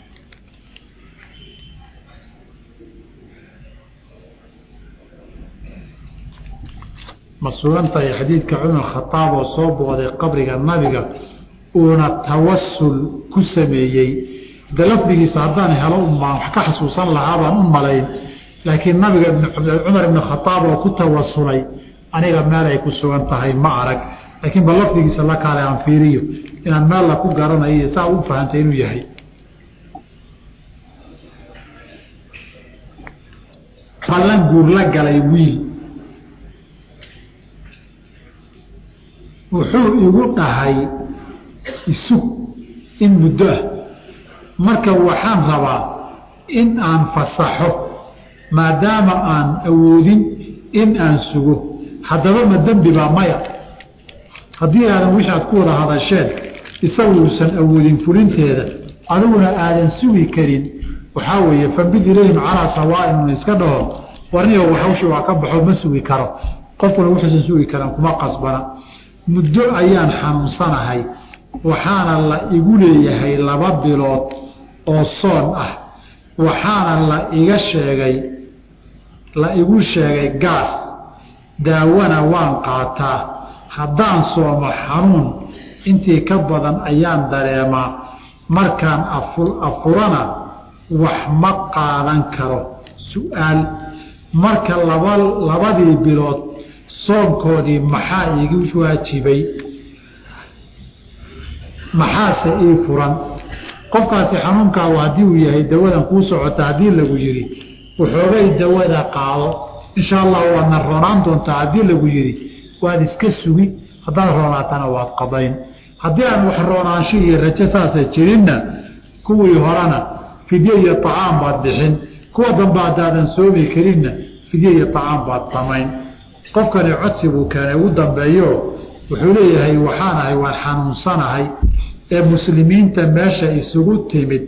masuulanta ay xadiidka Umar Khattab oo soo booday qabriga nabiga uuna tawassul ku sameeyay dalafdigiisa haddaan helo umma wax ka xasuusan lahaa baan u malayn laakiin nabiga Umar ibn Khattab oo ku tawassulay aniga meel ay ku sugan tahay ma arag laakiin balafdigiisa la kale aan fiiriyo inaan meel la ku garanayo saa u fahantay inuu yahay xalan guur la galay wiil wuxuu igu dhahay isug in muddo marka waxaan rabaa in aan fasaxo maadaama aan awoodin in aan sugo haddaba ma dambi baa maya haddii aadan wishaad ku wada hadasheen isaguusan awoodin fulinteeda adiguna aadan sugi karin waxaa weeye fambid ilayhim calaa sawaa inuu iska dhaho warniyo waxawshi waa ka baxo ma sugi karo qofkuna wuxuusan sugi karan kuma qasbana muddo ayaan xanuunsanahay waxaana la igu leeyahay laba bilood oo soon ah waxaana la iga sheegay la igu sheegay gaas daawana waan qaataa haddaan soomo xanuun intii ka badan ayaan dareemaa markaan afurana wax ma qaadan karo su-aal marka laba labadii bilood soonkoodii maxaa iigu waajibay maxaase ii furan qofkaasi xanuunkaagu haddii uu yahay dawadan kuu socota haddii lagu yidhi waxoogay dawada qaado insha allah waadna roonaan doontaa haddii lagu yidhi waad iska sugi haddaad roonaatana waad qadayn haddii aan wax roonaansho iyo rajo saasa jirinna kuwii horena fidye iyo tacaam baad bixin kuwa dambe haddaadan soomi karinna fidye iyo tacaam baad samayn qofkani codsi buu keenay ugu dambeeyo wuxuu leeyahay waxaan ahay waan xanuunsanahay ee muslimiinta meesha isugu timid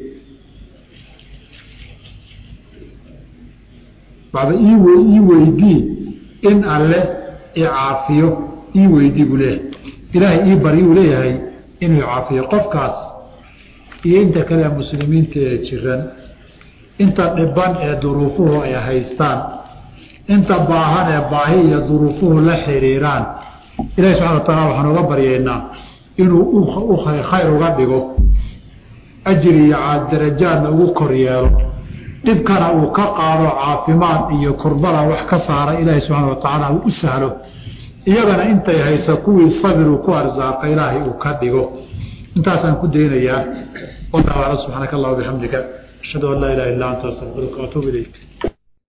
baba ii weydii in alle i caafiyo ii weydii buu leeyahay ilaahay ii bari uu leeyahay inuu caafiyo qofkaas iyo inta kale muslimiinta ee jiran inta dhiban ee duruufuhu ay haystaan inta baahan ee baahi iyo duruufuhu la xiriiraan ilaahay subxaana wa tacaala waxaan uga baryaynaa inuu u khayr uga dhigo ajri iyo darajaadna ugu kor yeelo dhibkana uu ka qaado caafimaad iyo kurbada wax ka saara ilaahay subxaana wa tacaala uu u sahlo iyagana intay haysa kuwii sabir uu ku arsaaqa ilaahay uu ka dhigo intaasaan ku daynayaa wallahu subxaanaka allah wabixamdika ashhadu an laa ilaha illa anta astaghfiruka wa atuubu ilayk